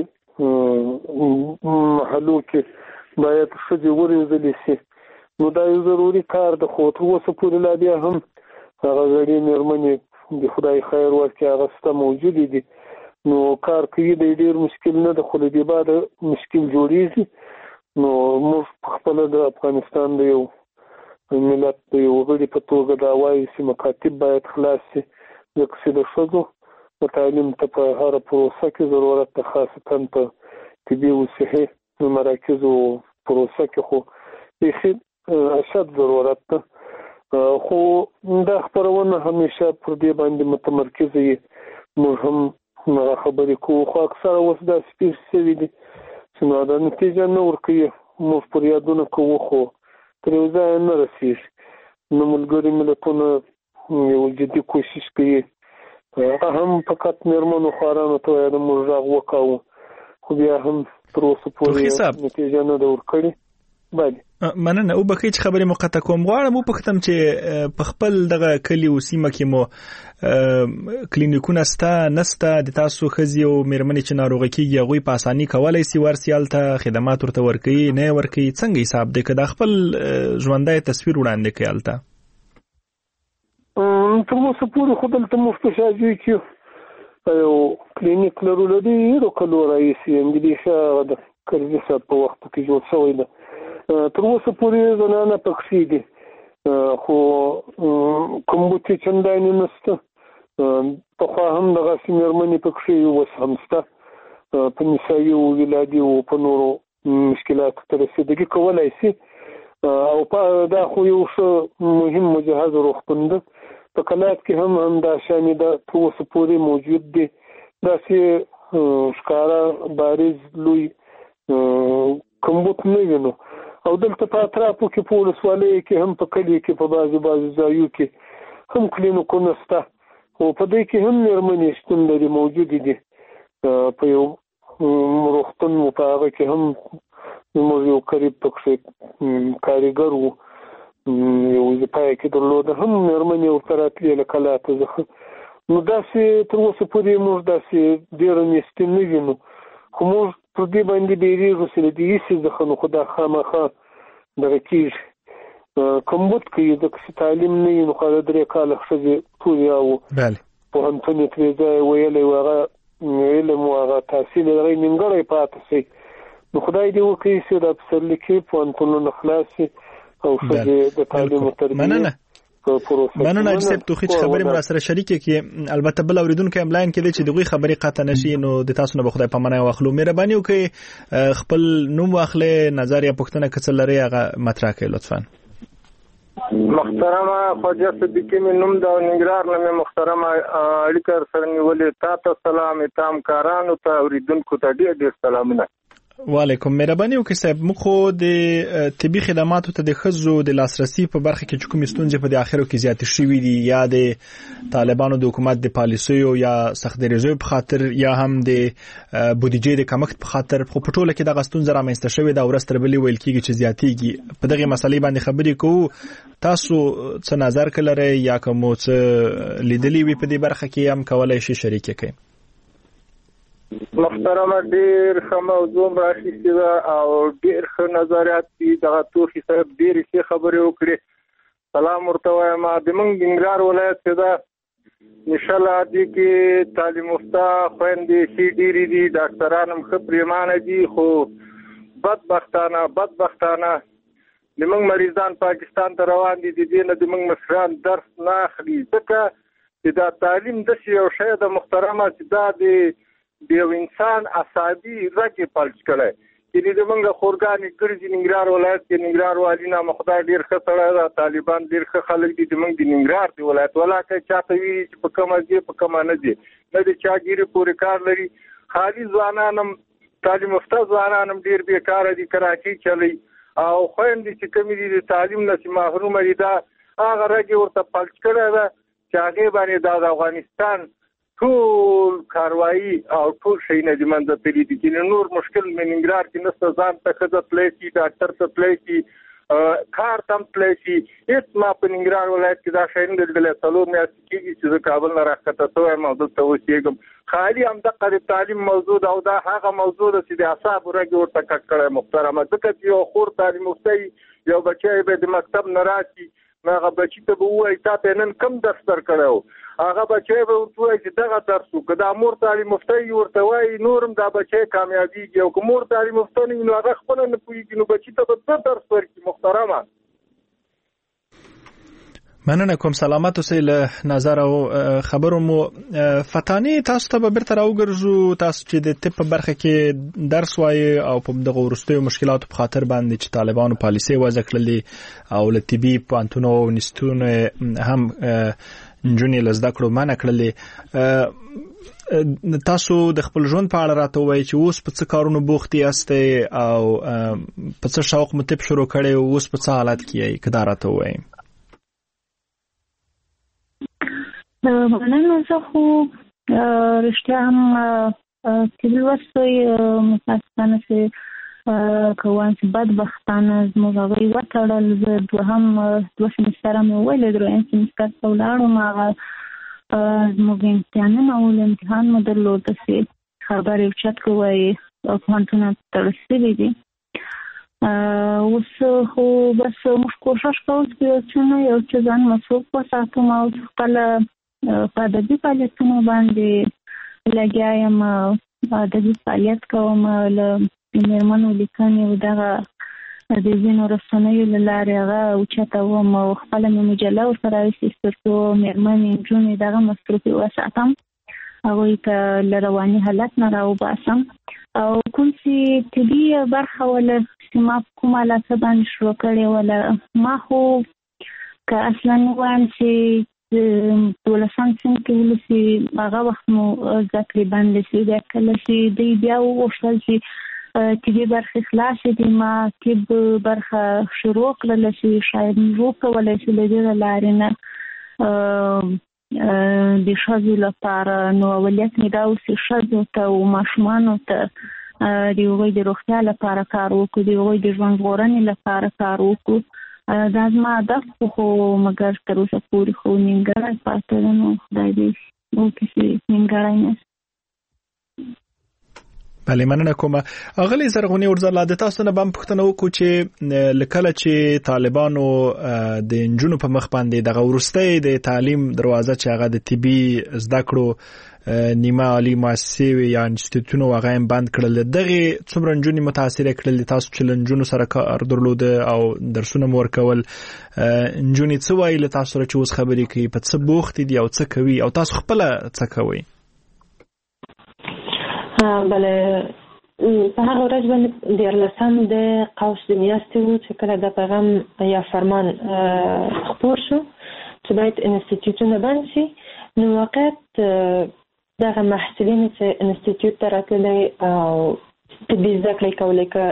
محلو کې باید شذ ورزل شي نو دا یو ضروري کار د خو تر اوسه پورې لا بیا هم هغه غړي نرمنې د خدای خیر ورکړي هغه ست موجود دي نو کار کوي د ډیر مشکل نه د خو دی بعد مشکل جوړیږي نو موږ خپل د افغانستان د یو ملت د یو غړي په توګه دا وایي چې مکاتب باید خلاص شي ځکه چې د ښځو د تعلیم ته په هر پروسه کې ضرورت ده، خاصتا په طبي او صحي مراکزو پروسه کې خو بیخي اشد ضرورت ده. خو دا خبرونه همیشه پر دې باندې متمرکز وي. موږ هم هغه خبرې کوو، خو اکثره اوس داسې پېښ شوي دي چې نو دا نتیجه نه ورکوي. موږ پر یادونه کوو خو تر یو ځایه نه رسېږي. نو ملګري ملتونه یو جدي کوشش کوي. هغه هم فقط مېرمنو خوارانو ته وایي د موږ غږ وکاوه، خو بیا هم تر اوسه پورې نتیجه نه ده ورکړې. باندې مننه. او بکې چې خبرې مقطع کوم غواړم او پختم چې په خپل دغه کلی او سیمه کې مو کلینیکونه ستا نستا د تاسو خزي او مېرمنې چې ناروغه کیږي هغه په اساني کولای شي ورسیال ته خدمات ورته ورکړي نه ورکړي؟ څنګه حساب دی کدا خپل ژوندۍ تصویر وړاندې کوي الته؟ تر اوسه پورې خو دلته مو په شاجوي کې یو کلینیک لرو لري یو کلو رئیسي انګلیسي د کرزي صاحب په وخت کې جوړ شوی دی. تر اوسه پورې زنانه پکې دي، خو کوم بوتي چندانې نشته. په خو هم دغه مېرمنې پکې یو وس هم شته په نسایي او ولادي او په نورو مشکلاتو ته رسیدګي کولای شي. او په دا خو یو څه مهم مجهز روغتون ده. په کلات کې هم هم دا شانې ده تر اوسه پورې موجود دي. داسې ښکاره بارز لوی کومبوت نه وینو. او دلته په اطرافو کې په ولسوالۍ کې هم په کلي کې په بعضې بعضې ځایو کې هم کلینیکونه شته، خو په دې کې هم مېرمنې شتون لري، موجودې دي. په یو روغتون و په هغه کې هم زموږ یو قریب پکې کارګر و، یو ځپای کې درلوده، هم مېرمنې ورته راتلې له کلاته څخه. نو داسې تر اوسه پورې موږ داسې ډېره نیستي نه وینو، خو موږ پر دې باندې بیریږو چې له دې هیڅ څخه نو خو دا خامخا دغه کېږي. کمبود کوي ځکه چې تعلیم نه وي نو خو د درې کاله ښځې ټولې او پوهنتون یې ترې ځای ویلی و، هغه علم و هغه تحصیل یې هغه نیمګړی پاتې شي. نو خدای دې وکړي چې دا پسرلي پوهنتونونه خلاص شي او ښځې د تعلیم او تربیې مننه چې توخی خبرې مر سره شریکه کې. البته بل اوریدونکو املاین کې چې دغه خبرې قطع نشي نو د تاسو نه به خدای پامانه واخلو. مهرباني وکړئ خپل نوم واخلئ، نظر یا پوښتنه کڅ لري هغه مطرح کړئ لطفا. محترمه خواجه صدیقی مې نوم دا ننګرهار نه. محترمه اړیکه سره نیولې، تاسو سلام تام کارانو ته اوریدونکو ته ډېر ډېر سلامونه. وعلیکم. مهرباني وکړئ صاحب، موږ خو د طبي خدماتو ته د ښځو د لاسرسي په برخه کې کوم ستونزې په د اخرو کې زیاتې شوې دي، یا د طالبانو د حکومت د پالیسیو یا سخت دریزو په خاطر یا هم د بودیجې د کمښت په خاطر، خو په ټوله کې د ستونزې رامنځته شوې ده او ورستر بلی ویل کېږي چې زیاتېږي. په دغه مسلې باندې خبرې کوو، تاسو څه نظر کړئ یا کوم څه لیدلی وي په دې برخه کې هم کولای شي شریک کړئ؟ محترمه ډېر ښه موضوع راخیستې ده او ډېر ښه نظریات دي. دغه توخي صاحب ډېرې ښې خبرې وکړې، سلام ورته وایم. د موږ ننګرهار ولایت کې ده انشاءالله دې کې تعلیم یافته خویندې ښې ډېرې دي، ډاکټران هم ښه پرېمانه دي، خو بدبختانه بدبختانه د موږ مریضان پاکستان ته روان دي. د دې نه د موږ مشران درس نه اخلي، ځکه چې دا تعلیم داسې یو شی ده محترمه چې دا د د یو انسان اعصابي رګې پلټ کړی. چې د موږ خورګانې ګرځي ننګرهار ولایت کې. ننګرهار والي نامه خدای ډېر ښه سړی ده، طالبان ډېر ښه خلک دي. د موږ د ننګرهار د ولایت ولاکه چاته وي چې په کومه ځي په کومه نه ځي، نه د چا ګیرې پورې کار لري. خالي ځوانان هم تعلیم یافته ځوانان هم ډېر بېکاره دي، کراچۍ چلی او خویندې چې کومې دي د تعلیم نه چې محرومه دي، دا هغه رګې ورته پلټ کړی ده چې هغې باندې دا د افغانستان ټول کاروایی او ټول شي نه د منځ تللی دي. چې نور مشکل مې ننګرهار کې نشته، ځان ته ښځه تللی شي، ډاکټر ته تللی شي، کار ته هم تللی شي. هېڅ ما په ننګرهار ولایت کې دا شی نه دی لیدلی. څلور میاشتې کېږي چې زه کابل نه راښکته شوی یم او دلته اوسېږم. خالي همدغه د تعلیم موضوع ده او دا هغه موضوع ده چې د اعصابو رګې ورته کټ کړی محترمه. ځکه چې یو خور تعلیم یافته یو بچی به د مکتب نه راشي، هغه بچی ته به ووایي تا ته نن کوم درس درکړی و، هغه بچی به ورته وایي چې دغه درس و. که دا مور تعلیم یافته وي ورته وایي نور هم دا بچی کامیابېږي، او که مور تعلیم یافته نه وي نو هغه خپله نه پوهېږي نو بچي ته به څه درس ورکړي محترمه. مننه کوم سلامات اوسئ له نظر او خبرو مو فتانی تاسو ته به بیرته راوګرځو تاسو چې د طب په برخه کې درس وایي او په دغه وروستیو مشکلاتو په خاطر باندې چې طالبانو پالیسي وضع کړلې او له طبي پوهنتونو او انسټیټونو هم نجونې له زده کړو منع کړلې تاسو د خپل ژوند په اړه راته وایي چې اوس په څه کارونو بوخت یاست او په څه شوق مو طب شروع کړی او اوس په څه حالت کې یې که دا راته وایي مننه زه خو رښتیا هم طب لوستی متاسفانه چې کوان چې بدبختانه زموږ هغوی وتړل زه دوهم دوه سمستره مې وویل درېیم سمستر ته ولاړم هغه زموږ امتحانونه ول امتحان مو درلوده چې خبرې اوچت کوی او پوهنتونونه تړل شوي دي اوس خو بس موږ کوښښ کوو چې یو څه نه یو څه ځان مصروف وساتو او خپله په ادبي فعالیتونو باندې لګیا یم ادبي فعالیت کوم له مېرمنو لیکنې او دغه د ځینو رسنیو له لارې هغه اوچتوم او خپله مې مجله ورسره ایستې تر څو مېرمنې نجونې دغه مصروفې وساتم هغوی ته له رواني حالت نه راوباسم او کوم چې طبي برخه وله چې ما په کومه لاسه باندې شروع کړې وله ما خو که اصلا ووایم چې دولسم صنف کې ولسي هغه وخت مو زده کړې بندې شوې بیا کله چې دوی بیا وغوښتل چې طبي برخې خلاصې دي ما طب برخه شروع کړله چې شاید موږ وکولی شو له دې له لارې نه د ښځو لپاره نو اولیت مې دا اوس چې ښځو ته او ماشومانو ته د هغوی د روغتیا لپاره کار وکړو د هغوی د ژوند ژغورنې لپاره کار وکړو دا زما هدف خو مګر تر اوسه پورې خو نیمګړی پاتې ده نو خدای دې وکړي چې نیمګړی نه بله مننه کوم اغلی زرغونی ورزلا د تاسو نه بم پښتنه وکړو چې لکه چې طالبانو د انجونو په مخ باندې د غورستۍ د تعلیم دروازه چې هغه د طبي زده کړو نیمه عالی مؤسسې یا انسټیټیوټونو هغه هم بند کړل دغه څومره انجونې متاثر کړل تاسو چې انجونو سره کار درلود او درسونه مور کول انجونې څه وایي له تاسو سره چې اوس خبرې کوي په څه بوخت دي او څه کوي او تاسو خپل څه کوي بله په هغه ورځ باندې دیارلسم د قوس د میاشتې و چې کله د پیغام یا فرمان خپور شو چې باید انسټیټیوټونه بند شي نو واقعیت دغه محصلین چې انسټیټیوټ ته راتللی او طبي زده کړې کولې که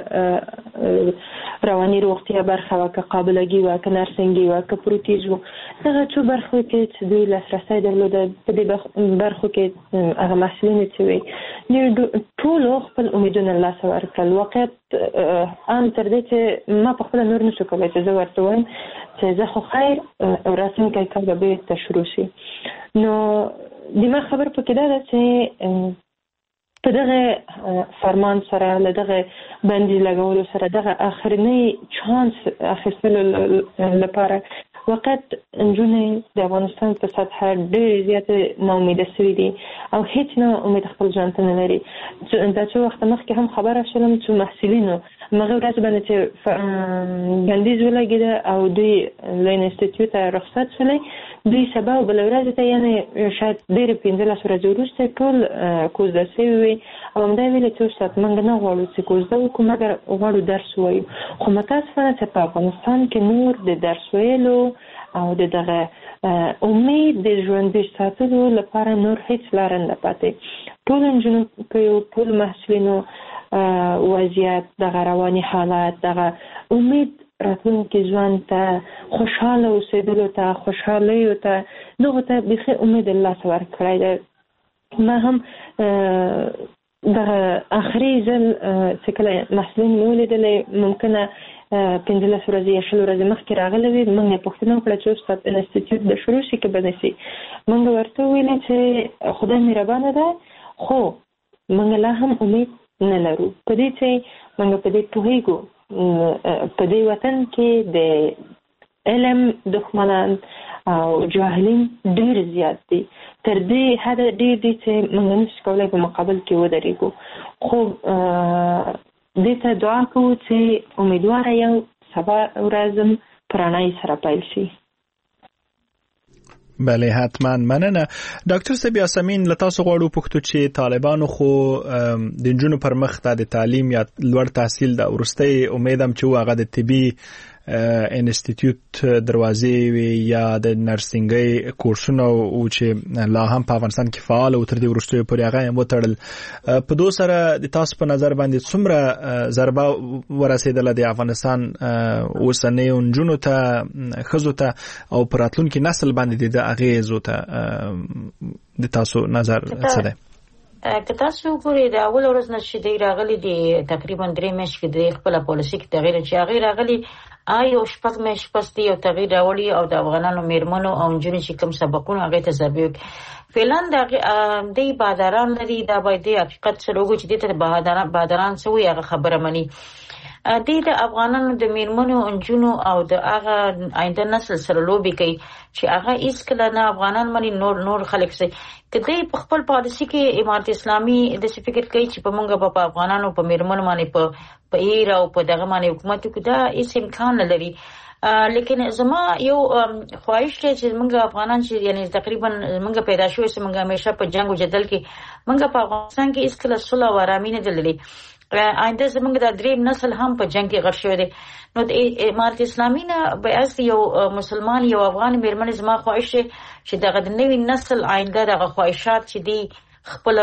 رواني روغتیا برخه وه که قابلګي وه که نرسنګي وه که پروتیز و دغه څو برخو کې چې دوی لاسرسی درلوده په دې برخو کې هغه محصلین چې وي ټولو خپل امیدونه له لاسه ورکړل واقعیت ان تر دې چې ما په خپله نور نشو کولی چې زه ورته وایم چې زه خو خیر راتلونکی کال به بېرته شروع شي نو د ما خبر پکې دا ده چې په دغه فرمان سره له دغه بندي لګولو سره دغه اخرنی چانس اخیستلو لپاره وقت نجونې د افغانستان په سطحه ډېرې زیاتې ناامیده شوي دي او هیڅ نه امید خپل ژوند ته نه لري دا څو وخته مخکې هم خبره شولم چې محصلینو همغه ورځ باندې چې بندیز ولګېده او دوی له انسټیټیوټه رخصت شولی دوی سبا او بله ورځ ته یعنې شاید ډېرې پنځلس ورځې وروسته ټول کوزده شوي وي او همدا یې ویلې چې استاد موږ نه غواړو چې کوزده وکړو مګر غواړو درس ووایو خو متاسفانه چې په افغانستان کې نور د درس ویلو او د دغه امید د ژوندي ساتلو لپاره نور هیڅ لاره نه پاتې ټول نجونو په ټول محصلینو وضعیت دغه رواني حالت دغه امید راتلونکي ژوند ته خوشحاله اوسېدلو ته خوشحالیو ته دغو ته بیخي امید له لاسه ورکړی دی ما هم دغه آخري ځل چې کله محصلین مې ولیدلی ممکنه پنځلس ورځې یا شل ورځې مخکې راغلی وي موږ یې پوښتنه وکړه چې استاد انسټیټیوټ د شروع شي که به نه شي موږ ورته وویلې چې خدای مهربانه ده خو موږ لا هم امید نه لرو په دې چې موږ په دې پوهېږو په دې وطن کې د علم دښمنان او جاهلین ډېر زیات دي تر دې حده ډېر دي چې موږ نشو کولی په مقابل کې ودرېږو خو دې ته دعا کوو چې امیدواره یو سبا ورځ په رڼایي سره پیل شي بله حتما مننه. ډاکټر صاحب یاسمین له تاسو غواړو پوښتنه چې طالبانو خو د جنونو پر مخ ته د تعلیم یا لوړ تحصیل د ورستۍ امیدم چې هغه د طبي انسټیټیوټ دروازې وي یا د نرسنګي کورسونه او چې لا هم په افغانستان کې فعال او تر دې ورستۍ پورې هغه هم وتړل. په دوه سره د تاسو په نظر باندې څومره ضربه ورسېدله د افغانستان اوسنۍ جنونو ته خزو ته او پراتلونکو نسل باندې د اغیزو ته د تاسو نظر څه دی؟ که تاسو ګورئ د اول ورځ نه چې دی راغلی دی تقریبا درې میاشتې کې د خپل پالیسي کې تغیر چې هغه راغلی آی او شپږ میاشتې پس دی او تغیر راوړي او د افغانانو میرمنو او نجونو چې کوم سبقونه هغه ته ضربه فعلا د دی بادران لري دا باید د حقیقت سره وګورئ چې د بادران بادران څه وي هغه خبره مني د د افغانانو د میرمنو انجونو او د هغه آینده نسل سره لوبي کوي چې هغه هیڅ کله نه افغانان باندې نور نور خلک سي کله په خپل پالیسي کې امارت اسلامي د فکر کوي چې په مونږه په افغانانو په میرمنو باندې په په ایر او په دغه باندې حکومت کې دا هیڅ امکان نه لري. لیکن زما یو خواهش دی چې موږ افغانان چې یعنی تقریبا موږ پیدا شوې چې موږ همیشه په جنگ او جدل کې موږ په افغانستان کې هیڅ کله صلح او آرامي نه دللې. آینده زمونږ د دریم نسل هم په جنگ کې غرق شوی دی. نو د امارت اسلامي نه بیاس یو مسلمان یو افغان میرمن زما خواهش چې دغه د نوې نسل آینده دغه خواهشات چې دی خپل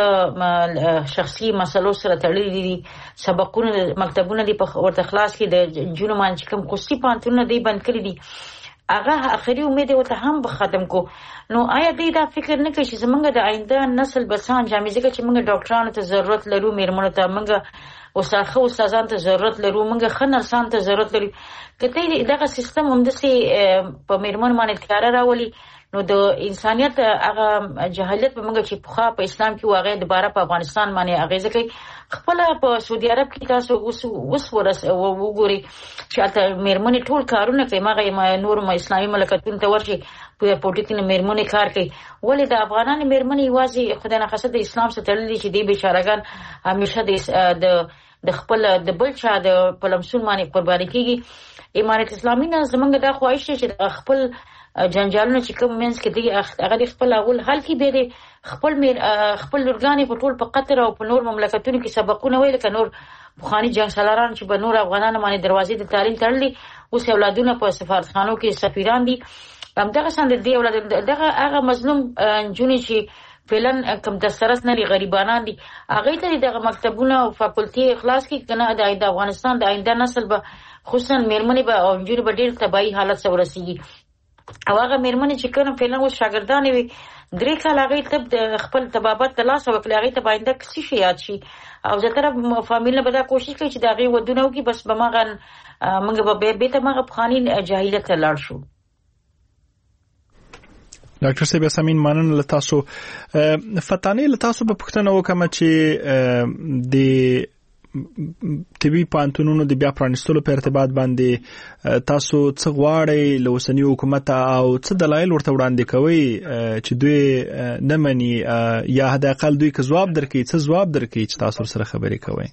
شخصي مسلو سره تړلي دي سبقونه مکتبونه دی په ورته خلاص کې د جنونو باندې کوم کوسي پانتونه دی بند کړی دي هغه اخري امید وته هم به ختم کو. نو آیا دې دا فکر نه کوي چې زمونږ د آینده نسل به څنګه جامې ځکه چې موږ ډاکټرانو ته ضرورت لرو میرمنو ته موږ اوساخه استادان ته ضرورت لرو موږ خنرسان ته ضرورت لرو کته دغه سیستم هم د سي په میرمن باندې کار راولي نو د انسانيت هغه جهالت په موږ چې په په اسلام کې واغې دوباره په افغانستان باندې اغیزه کوي خپل په سعودي عرب کې تاسو اوس اوس ورس وګوري چې تاسو میرمن ټول کارونه کوي مګر نور ما اسلامي مملکتونو ته ورشي په پولیټیکل میرمن کار کوي ولې د افغانان میرمن یوازې خدای نه خاصه د اسلام سره تړلې چې دی بیچارهګان همیشه د د خپل د بل چا د پلمسون باندې قرباني کیږي. امارت اسلامي نه زمونږ د خواهش چې خپل جنجالونه چې کوم منځ کې دی هغه خپل اول حل کې به خپل میر خپل لورګانی په ټول په قطر او په نور مملکتونو کې سبقونه ویل ک نور بخاني جنگ سالاران چې په نور افغانانو باندې دروازې د تعلیم تړلې اوس اولادونه په سفارتخانو کې سفیران دي همدغه څنګه دی اولاد دغه هغه مظلوم جونی چې فعلن کم د سرس نری غریبانان دي هغه ته دغه مکتبونه او فاکولټي اخلاص کې کنه د افغانستان د آینده نسل به خصوصا میرمنې به او جونی به ډېر تباہي حالت سره ورسیږي. او هغه میرمنې چې کنه فعلا و شاګردان وي درې کال هغه ته د خپل تبابت تلاش وکړي هغه ته باندې کسي شي یاد شي او زتره فامیل به دا کوشش کوي چې دا غي ودونه وکي بس به ماغه موږ به به ته ماغه بخاني جاهلیت ته لاړ شو. ډاکټر صاحب یاسمین مننه له تاسو فتانه له تاسو په پښتنه وکم چې د طبي پانتونونو د بیا پرانستلو په ارتباط باندې تاسو څه غواړئ له اوسنی حکومت او څه دلایل ورته وړاندې کوي چې دوی نه مني یا حد اقل دوی که ځواب درکړي څه ځواب درکړي چې تاسو سره خبرې کوي؟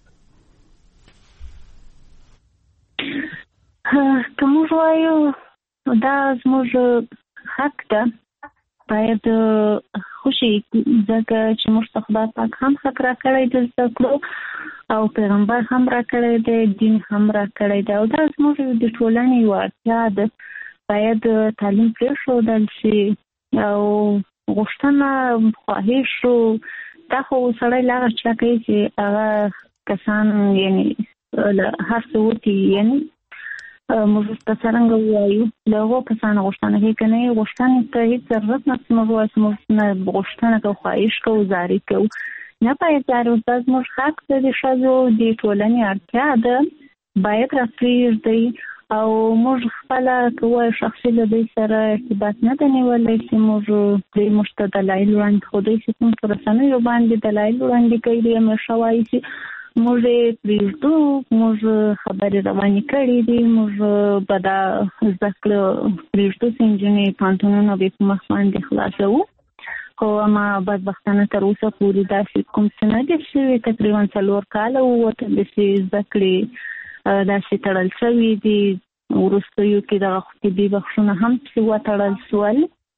کوم وایو دا زموږ حق ده باید خوشي ځکه چې موږ خدای پاک هم حق را کړی د زده کړو او پیغمبر هم را کړی دی دین هم را کړی دی او دا زموږ د ټولنې یو اړتیا ده باید تعلیم پرېښودل شي او غوښتنه خواهش دا خو سړی لاغه چا کوي چې هغه کسان یعنی هر څه وتي یعنی موږ ته څنګه وایو له هغو کسانو غوښتنه کوي که نه یې غوښتنې ته هېڅ ضرورت نشته موږ وایو موږ نه غوښتنه کوو خواهش کوو زاري کوو نه باید زاري دا زموږ حق ده د ښځو د ټولنې اړتیا ده باید راپرېږدئ او موږ خپله که وایو شخصي له دوی سره ارتباط نه ده نیولی چې موږ دوی موږ ته دلایل وړاندې خو دوی چې کوم په رسنیو باندې دلایل وړاندې کوي دوی همیشه وایي چې موږ یې پرېږدو موږ خبرې روانې کړې دي موږ به دا زده کړه پرېږدو چې نجونې پوهنتونونه به په مخ باندې خلاصوو خو اما بدبختانه تر اوسه پورې داسې کوم څه نه دي شوي تقریبا څلور کاله ووتل داسې زده کړې داسې تړل شوي دي وروستیو کې دغه طبي بخشونه هم پسې وتړل شول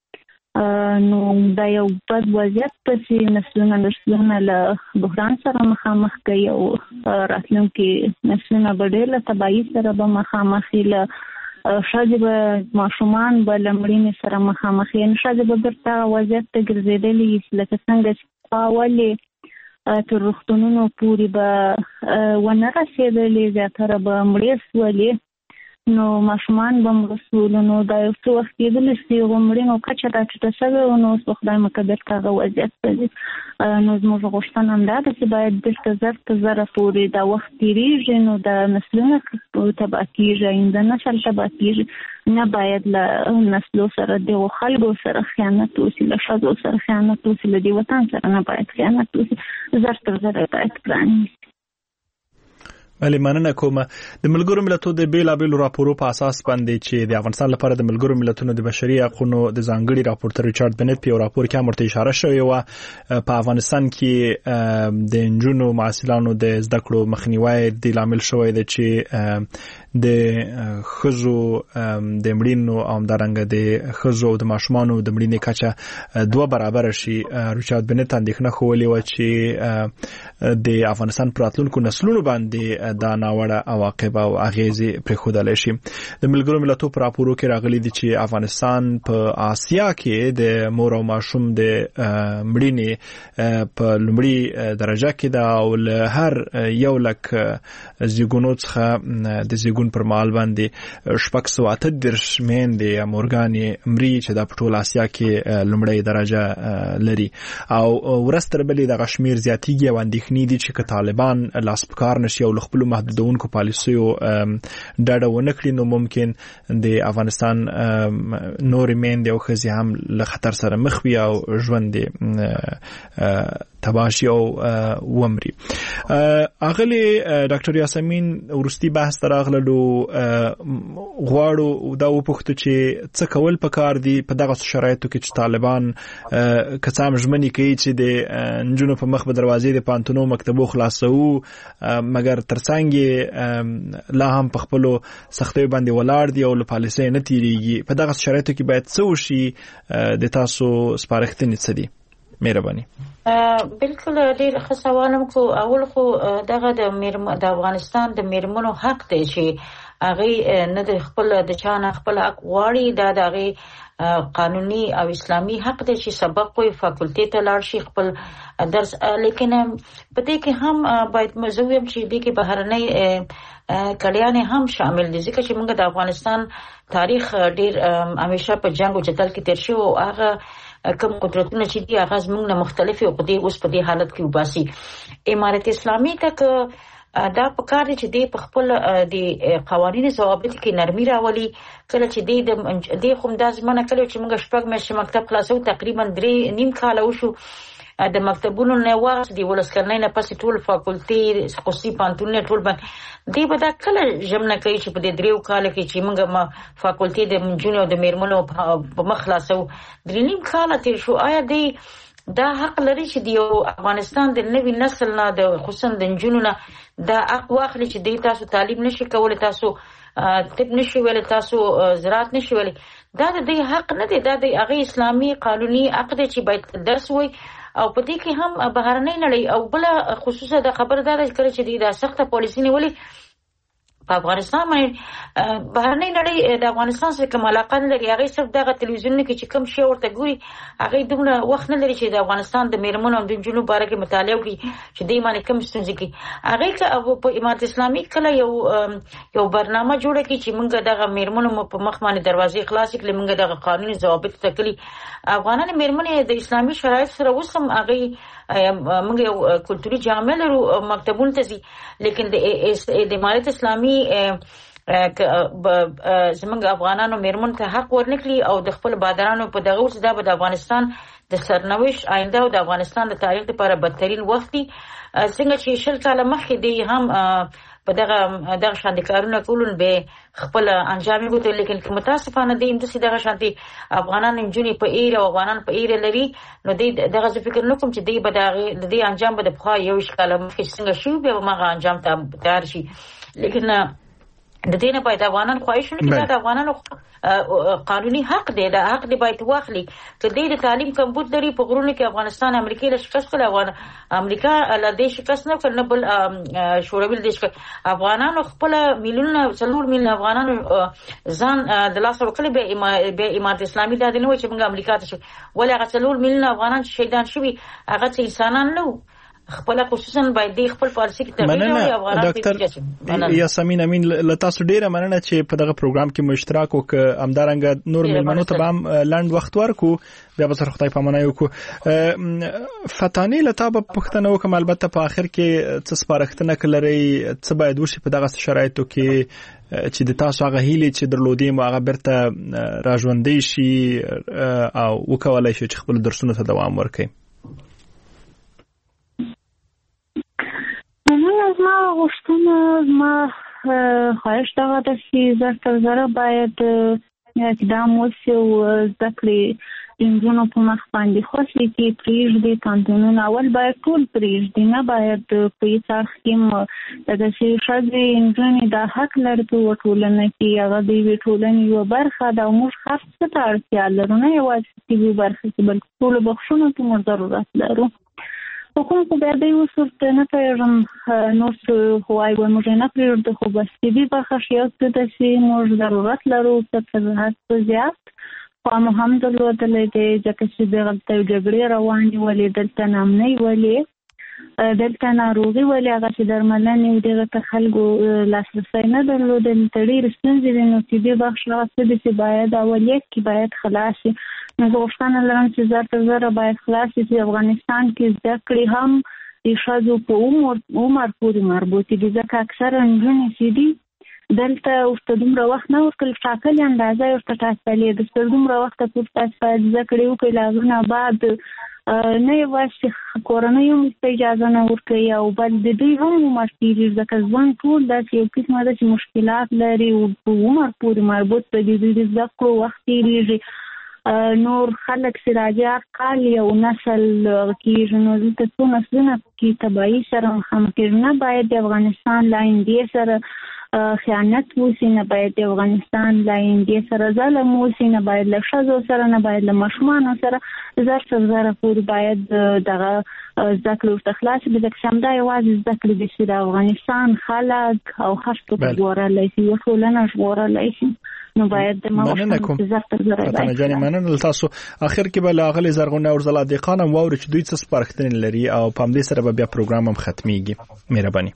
نو دا یو بد وضعیت پسې نسلونه نسلونه له بحران سره مخامخ کوي او راتلونکي نسلونه به ډېر له تباهي سره به مخامخ وي، له ښځې به ماشومان به له مړینې سره مخامخ وي. ښځې به بېرته وضعیت ته ګرځېدلې لکه څنګه چې اولې تر روغتونونو پورې به ونه رسېدلې، زیاتره به مړې سولې، نو ماشومان به مړه سول. نو دا یو څه وخت کېدلی چې د هغو مړینو کچه راټیټه شوې وه، نو اوس به خدای مقدر ته هغه وضعیت ته ځي. نو زموږ غوښتنه همدا ده چې باید بېرته زر تر زره پورې دا وخت تېرېږي، نو دا نسلونه تباه کېږي، آینده نسل تباه کېږي. نه باید له نسلو سره دغو خلکو سره خیانت وشي، له ښځو سره خیانت وشي، له دې وطن سره نه باید خیانت وشي. زر تر زره باید پرانیستي. ولی مننه کوم. د ملګرو ملتونو د بیلابېلو راپورو په اساس باندې چې د افغانستان لپاره د ملګرو ملتونو د بشري حقوقو د ځانګړي راپورټر ریچارډ بنت په راپور کې هم ورته اشاره شوې و په افغانستان کې د انجونو معاصلانو د زده کړو مخنیوي د لامل شوی دی چې د خزو د مړینو او همدارنګه د خزو او د ماشومانو د مړینې کچه دوه برابر شي. ریچارډ بنت اندېښنه ښودلې وه چې د افغانستان پر راتلونکو نسلونو باندې دا ناوړه عواقب او اغیزې پرېښودلی شي. د ملګرو ملتونو په راپورو کې راغلي دي چې افغانستان په آسیا کې د مور او ماشوم د مړینې په لومړي درجه کې ده او له هر یو لک زیږونو څخه د زیږون پر مهال باندې شپږ سوه اته دېرش میندې مورګانې مري چې دا په ټول آسیا کې لومړی درجه لري او ورځ تر بلې دغه شمېر زیاتېږي او اندېښنې دي چې که طالبان لاس په کار نشي او له خپلو محدودونکو پالیسیو ډډه ونه کړي نو ممکن د افغانستان نورې میندې او ښځې هم له خطر سره مخ وي او ژوند یې تباه شي او ومري. اغلی ډاکټر یاسمین وروستي بحث ته راغللو، غواړو دا وپوښتو چې څه کول پکار دي په دغه شرایطو کې چې طالبان که څه هم ژمنې کوي چې د نجونو په مخ به دروازې د پوهنتونو مکتبو خلاصوو، مګر ترڅنګ لا هم په خپلو سختیو باندې ولاړ دي او له پالیسۍ نه تېرېږي. په دغه شرایطو کې باید څه وشي؟ د تاسو سپارښتنې څه دي؟ مهرباني. بالکل ډیر ښه سوال هم کو. اول خو دغه د میرمن د افغانستان د میرمنو حق دی چې هغه نه د خپل د چانه خپل حق غواړي، دا د هغه قانوني او اسلامي حق دی چې سبق کوي، فاکولټي ته لاړ شي خپل درس. لیکن په دې کې هم باید مزویم چې دې کې بهرنۍ کلیان هم شامل دي، ځکه چې موږ د افغانستان تاریخ ډیر همیشه په جنگ او جدل کې تیر شو او هغه کوم قدرتونه چې دي هغه زموږ نه مختلفي او دې اوس په دې حالت کې وباسي. امارت اسلامي تک دا په کار دی چې دې په خپل د قوانینو ضوابط کې نرمي راولي. کله چې دې د خو مداز منه کله چې موږ شپږ مېاشتې مکتب خلاصو، تقریبا درې نیم کال وشو د مکتبونو نه واس دی ولسکرنۍ نه پسې ټول فاکولټي خصوصي پوهنتونونه ټول باندې دی به دا کله جمع کوي چې په دې دریو کال کې چې موږ ما فاکولټي د منجونو او د میرمنو په مخ خلاصو درې نیم کال تیر شو. آیا دی دا حق لري چې دی افغانستان د نوي نسل نه د خصوصا د نجونو نه دا حق واخلي چې دی تاسو تعلیم نشي کولای، تاسو طب نشي ویلای، تاسو زراعت نشي ویلای؟ دا د دې حق نه دی، دا د هغه اسلامي قانوني حق دی چې باید درس وي. او په دې کې هم بهرنۍ نړۍ او بل خصوصا د خبردار کړي چې د سخته پالیسي نیولې په افغانستان باندې بهرنۍ نړۍ د افغانستان سره کوم علاقه نه لري. هغه صرف دغه تلویزیون کې چې کوم شی ورته ګوري هغه دومره وخت نه لري چې د افغانستان د میرمنو او د جنوب باره کې مطالعه وکړي چې دې باندې کوم ستونزې کې هغه که په امارت اسلامي کله یو یو برنامه جوړه کړي چې موږ دغه میرمنو په مخ باندې دروازې خلاص کړي، موږ دغه قانوني ضوابط تکلي افغانان میرمنې د اسلامي شرایط سره وسم هغه موږ یو کلتوري جامع لرو مکتبونو ته ځي، لیکن د امارت اسلامي زمونږ افغانانو میرمن ته حق ورنکړي او د خپل بادرانو په دغه اوس دا به د افغانستان د سرنوشت آینده او د افغانستان د تاریخ لپاره بدترین وخت دی. څنګه چې شل کاله مخکې دی هم په دغه دغه شاندې کارونه کولون به خپل انجام یې وته، لیکن که متاسفانه دی همداسې دغه شانتي افغانان نجونې په ایر او افغانان په ایر لري، نو دی دغه زه فکر نه کوم چې دی به د دې انجام به د پخوا یو شل کاله مخکې څنګه شوي بیا به هغه انجام ته تیار شي. لیکن د دې نه باید افغانان خواهشونه کې د افغانانو قانوني حق دی دا حق دی باید واخلي چې د تعلیم کمبود لري په غرونو کې افغانستان امریکای له شکست کړ افغان امریکا له دې شکست نه کړ نه بل شوروي د شکست افغانانو خپل میلیونه څلور میلیونه افغانانو ځان د لاس ورکړي به به امارت اسلامي د دې نو چې موږ امریکا ته شو ولې هغه څلور میلیونه افغانان شهیدان شوي هغه څه انسانان نه خپل خصوصا باید د خپل پالیسي کې تغیر راوړي افغانان ډاکټر یاسمین امین له تاسو ډیره مننه چې په دغه پروګرام کې مشترک وک امدارنګ نور ملمنو ته هم لاند وخت ورکو بیا به سره خدای پامانه وکړو فتانی لته په پښتنو کوم البته په اخر کې څه سپارښتنه کړی څه باید وشي په دغه شرایطو کې چې د تاسو هغه هیله چې درلودې مو هغه برته راژوندې شي او وکولای شي چې خپل درسونو ته دوام ورکړي ما غوښتنه ما خواهش دغه ده چې زر تر زره باید اقدام وشي او زده کړې انجونو په مخ باندې خوشي کې پریږدي قانونونه اول باید ټول پریږدي نه باید په هیڅ اړخ کې دغه چې ښځې انجونې دا حق لري په ټولنه کې هغه د یوې ټولنې یوه برخه ده او موږ هر څه ته اړتیا لرو نه یوازې په یوې برخه کې بلکې ټولو بخښونو ته موږ ضرورت لرو حکومت په بیا د یو صورت نه پیژم نور څه وایي و موږ نه پرېږدو خو بس طبي برخه یو څه ده چې موږ ضرورت لرو څه څه زیات خو مو هم درلودلی دی ځکه چې دغلته جګړې روانې ولې دلته نامنۍ ولې دلته ناروغي ولې هغه چې درملنې و دغه ته خلکو لاسرسی نه درلودل ته ډېرې ستونزې دي نو طبي بخش هغه څه دي چې باید اولیا کې باید خلاص شي نو زه غوښتنه لرم چې زر تر زره باید خلاص شي چې افغانستان کې زده کړې هم د ښځو په عمر عمر پورې مربوطې دي ځکه اکثره نجونې چې دي دلته ورته دومره وخت نه ورکړل ټاکلې اندازه یې ورته ټاکلې ده چې دومره وخته پورې تاسو باید زده کړې وکړئ له هغه نه بعد نه یوازې کورنیو موږ ته اجازه نه ورکوي او بل د دوی هم عمر تېرېږي ځکه ژوند ټول داسې یو قسمه ده چې مشکلات لري او په عمر پورې مربوط ده د دوی د زده کړو وخت تېرېږي نور خلک چې راځي هر کال یو نسل کېږي نو دلته څو نسلونه کې تباهي سره مخامخ کېږي نه باید د افغانستان له ایندې سره خیانت وشي نه باید د افغانستان له ایندې سره ظلم وشي نه باید له ښځو سره نه باید له ماشومانو سره زر تر زره پورې باید دغه زده کړې ورته خلاص شي ځکه چې همدا یوازې زده کړې دي چې د افغانستان خلک او هر څوک ژغورلی شي یوه ټولنه ژغورلی شي نو باید د ما فتنه جانې مننه تاسو اخر کې به لاغلي زرغونه او زلادي خان هم واوري چې دوی څه سپارښتنې لري او په همدې سره به بیا پروګرام هم ختميږي مهرباني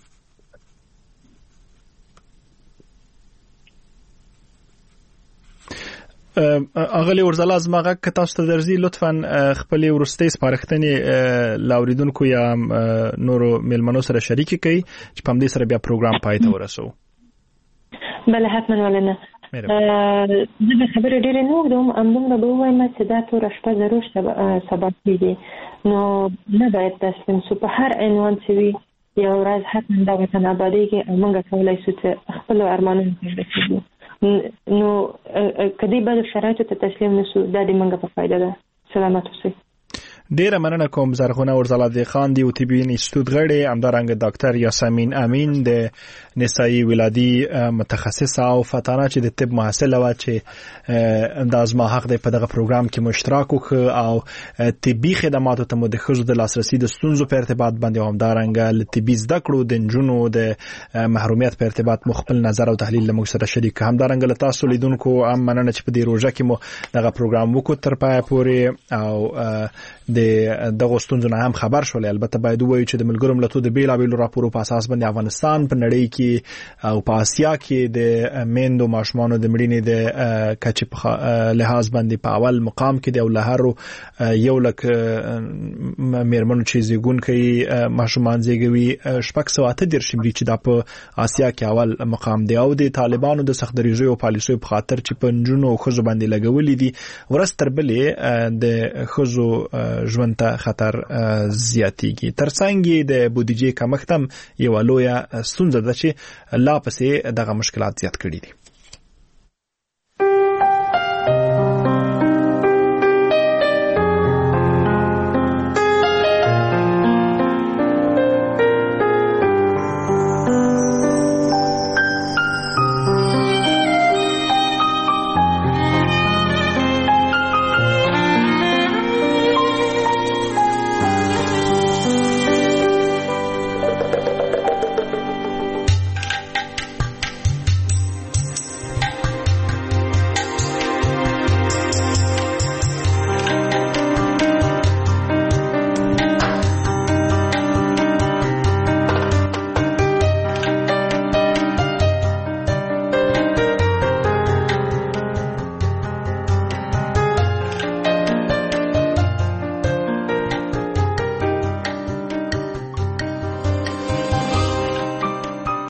اغلی ورزلا زماغه که تاسو ته درځي لطفا خپل ورستي سپارښتنې لاوریدونکو یا نورو ملمنو سره شریک کړئ چې په همدې سره بیا پروګرام پای ته ورسو بله حتما ولنه زه به خبرې ډېرې نه اوږدوم همدومره به ووایم چې دا توره شپه ضرور سبا کېږي نو نه باید تسلیم شو په هر عنوان چې وي یو ورځ حتما دا وطن ابادېږي او موږ کولی شو چې خپلو ارمانونو ته ورسېږو نو که دې بدو شرایطو ته تسلیم نه شو دا د موږ په فایده ده سلامت اوسئ ډیره مننه کوم زرغونه ورزلادي خان دی او طبي انستیتوت غړي همدارنګ ډاکټر یاسمین امین د نسایي ولادي متخصصه او فتانه چې د طب محصله و چې د ازما حق د په دغه پروګرام کې مشترک وک او طبي خدماتو ته د خزو د لاسرسي د ستونزو په ارتباط باندې همدارنګ ل طبي زده کړو د جنونو د محرومیت په ارتباط مخبل نظر او تحلیل له موږ سره شریک همدارنګ له تاسو لیدونکو هم مننه چې په دې روزه کې مو دغه پروګرام وکړ تر پای پورې او د دغه ستونزو هم خبر شول البته باید وایو چې د ملګرو ملتونو د بیلابیلو راپورو په اساس باندې افغانستان په نړۍ کې او په آسیا کې د میندو ماشومانو د مړینې د کچې په لحاظ باندې په اول مقام کې دی او له هر یو لک میرمنو چې زیږون کوي ماشومان زیږوي شپږ سوه اته دېرش مړي چې دا په آسیا کې اول مقام دی او د طالبانو د سخت دریځو او پالیسیو په خاطر چې په نجونو او ښځو باندې لګولې دي ورځ تر بلې د ښځو ژوند ته خطر زیاتېږي ترڅنګ د بودیجې کمښت هم یو لویه ستونزه ده چې لا پسې دغه مشکلات زیات کړي دي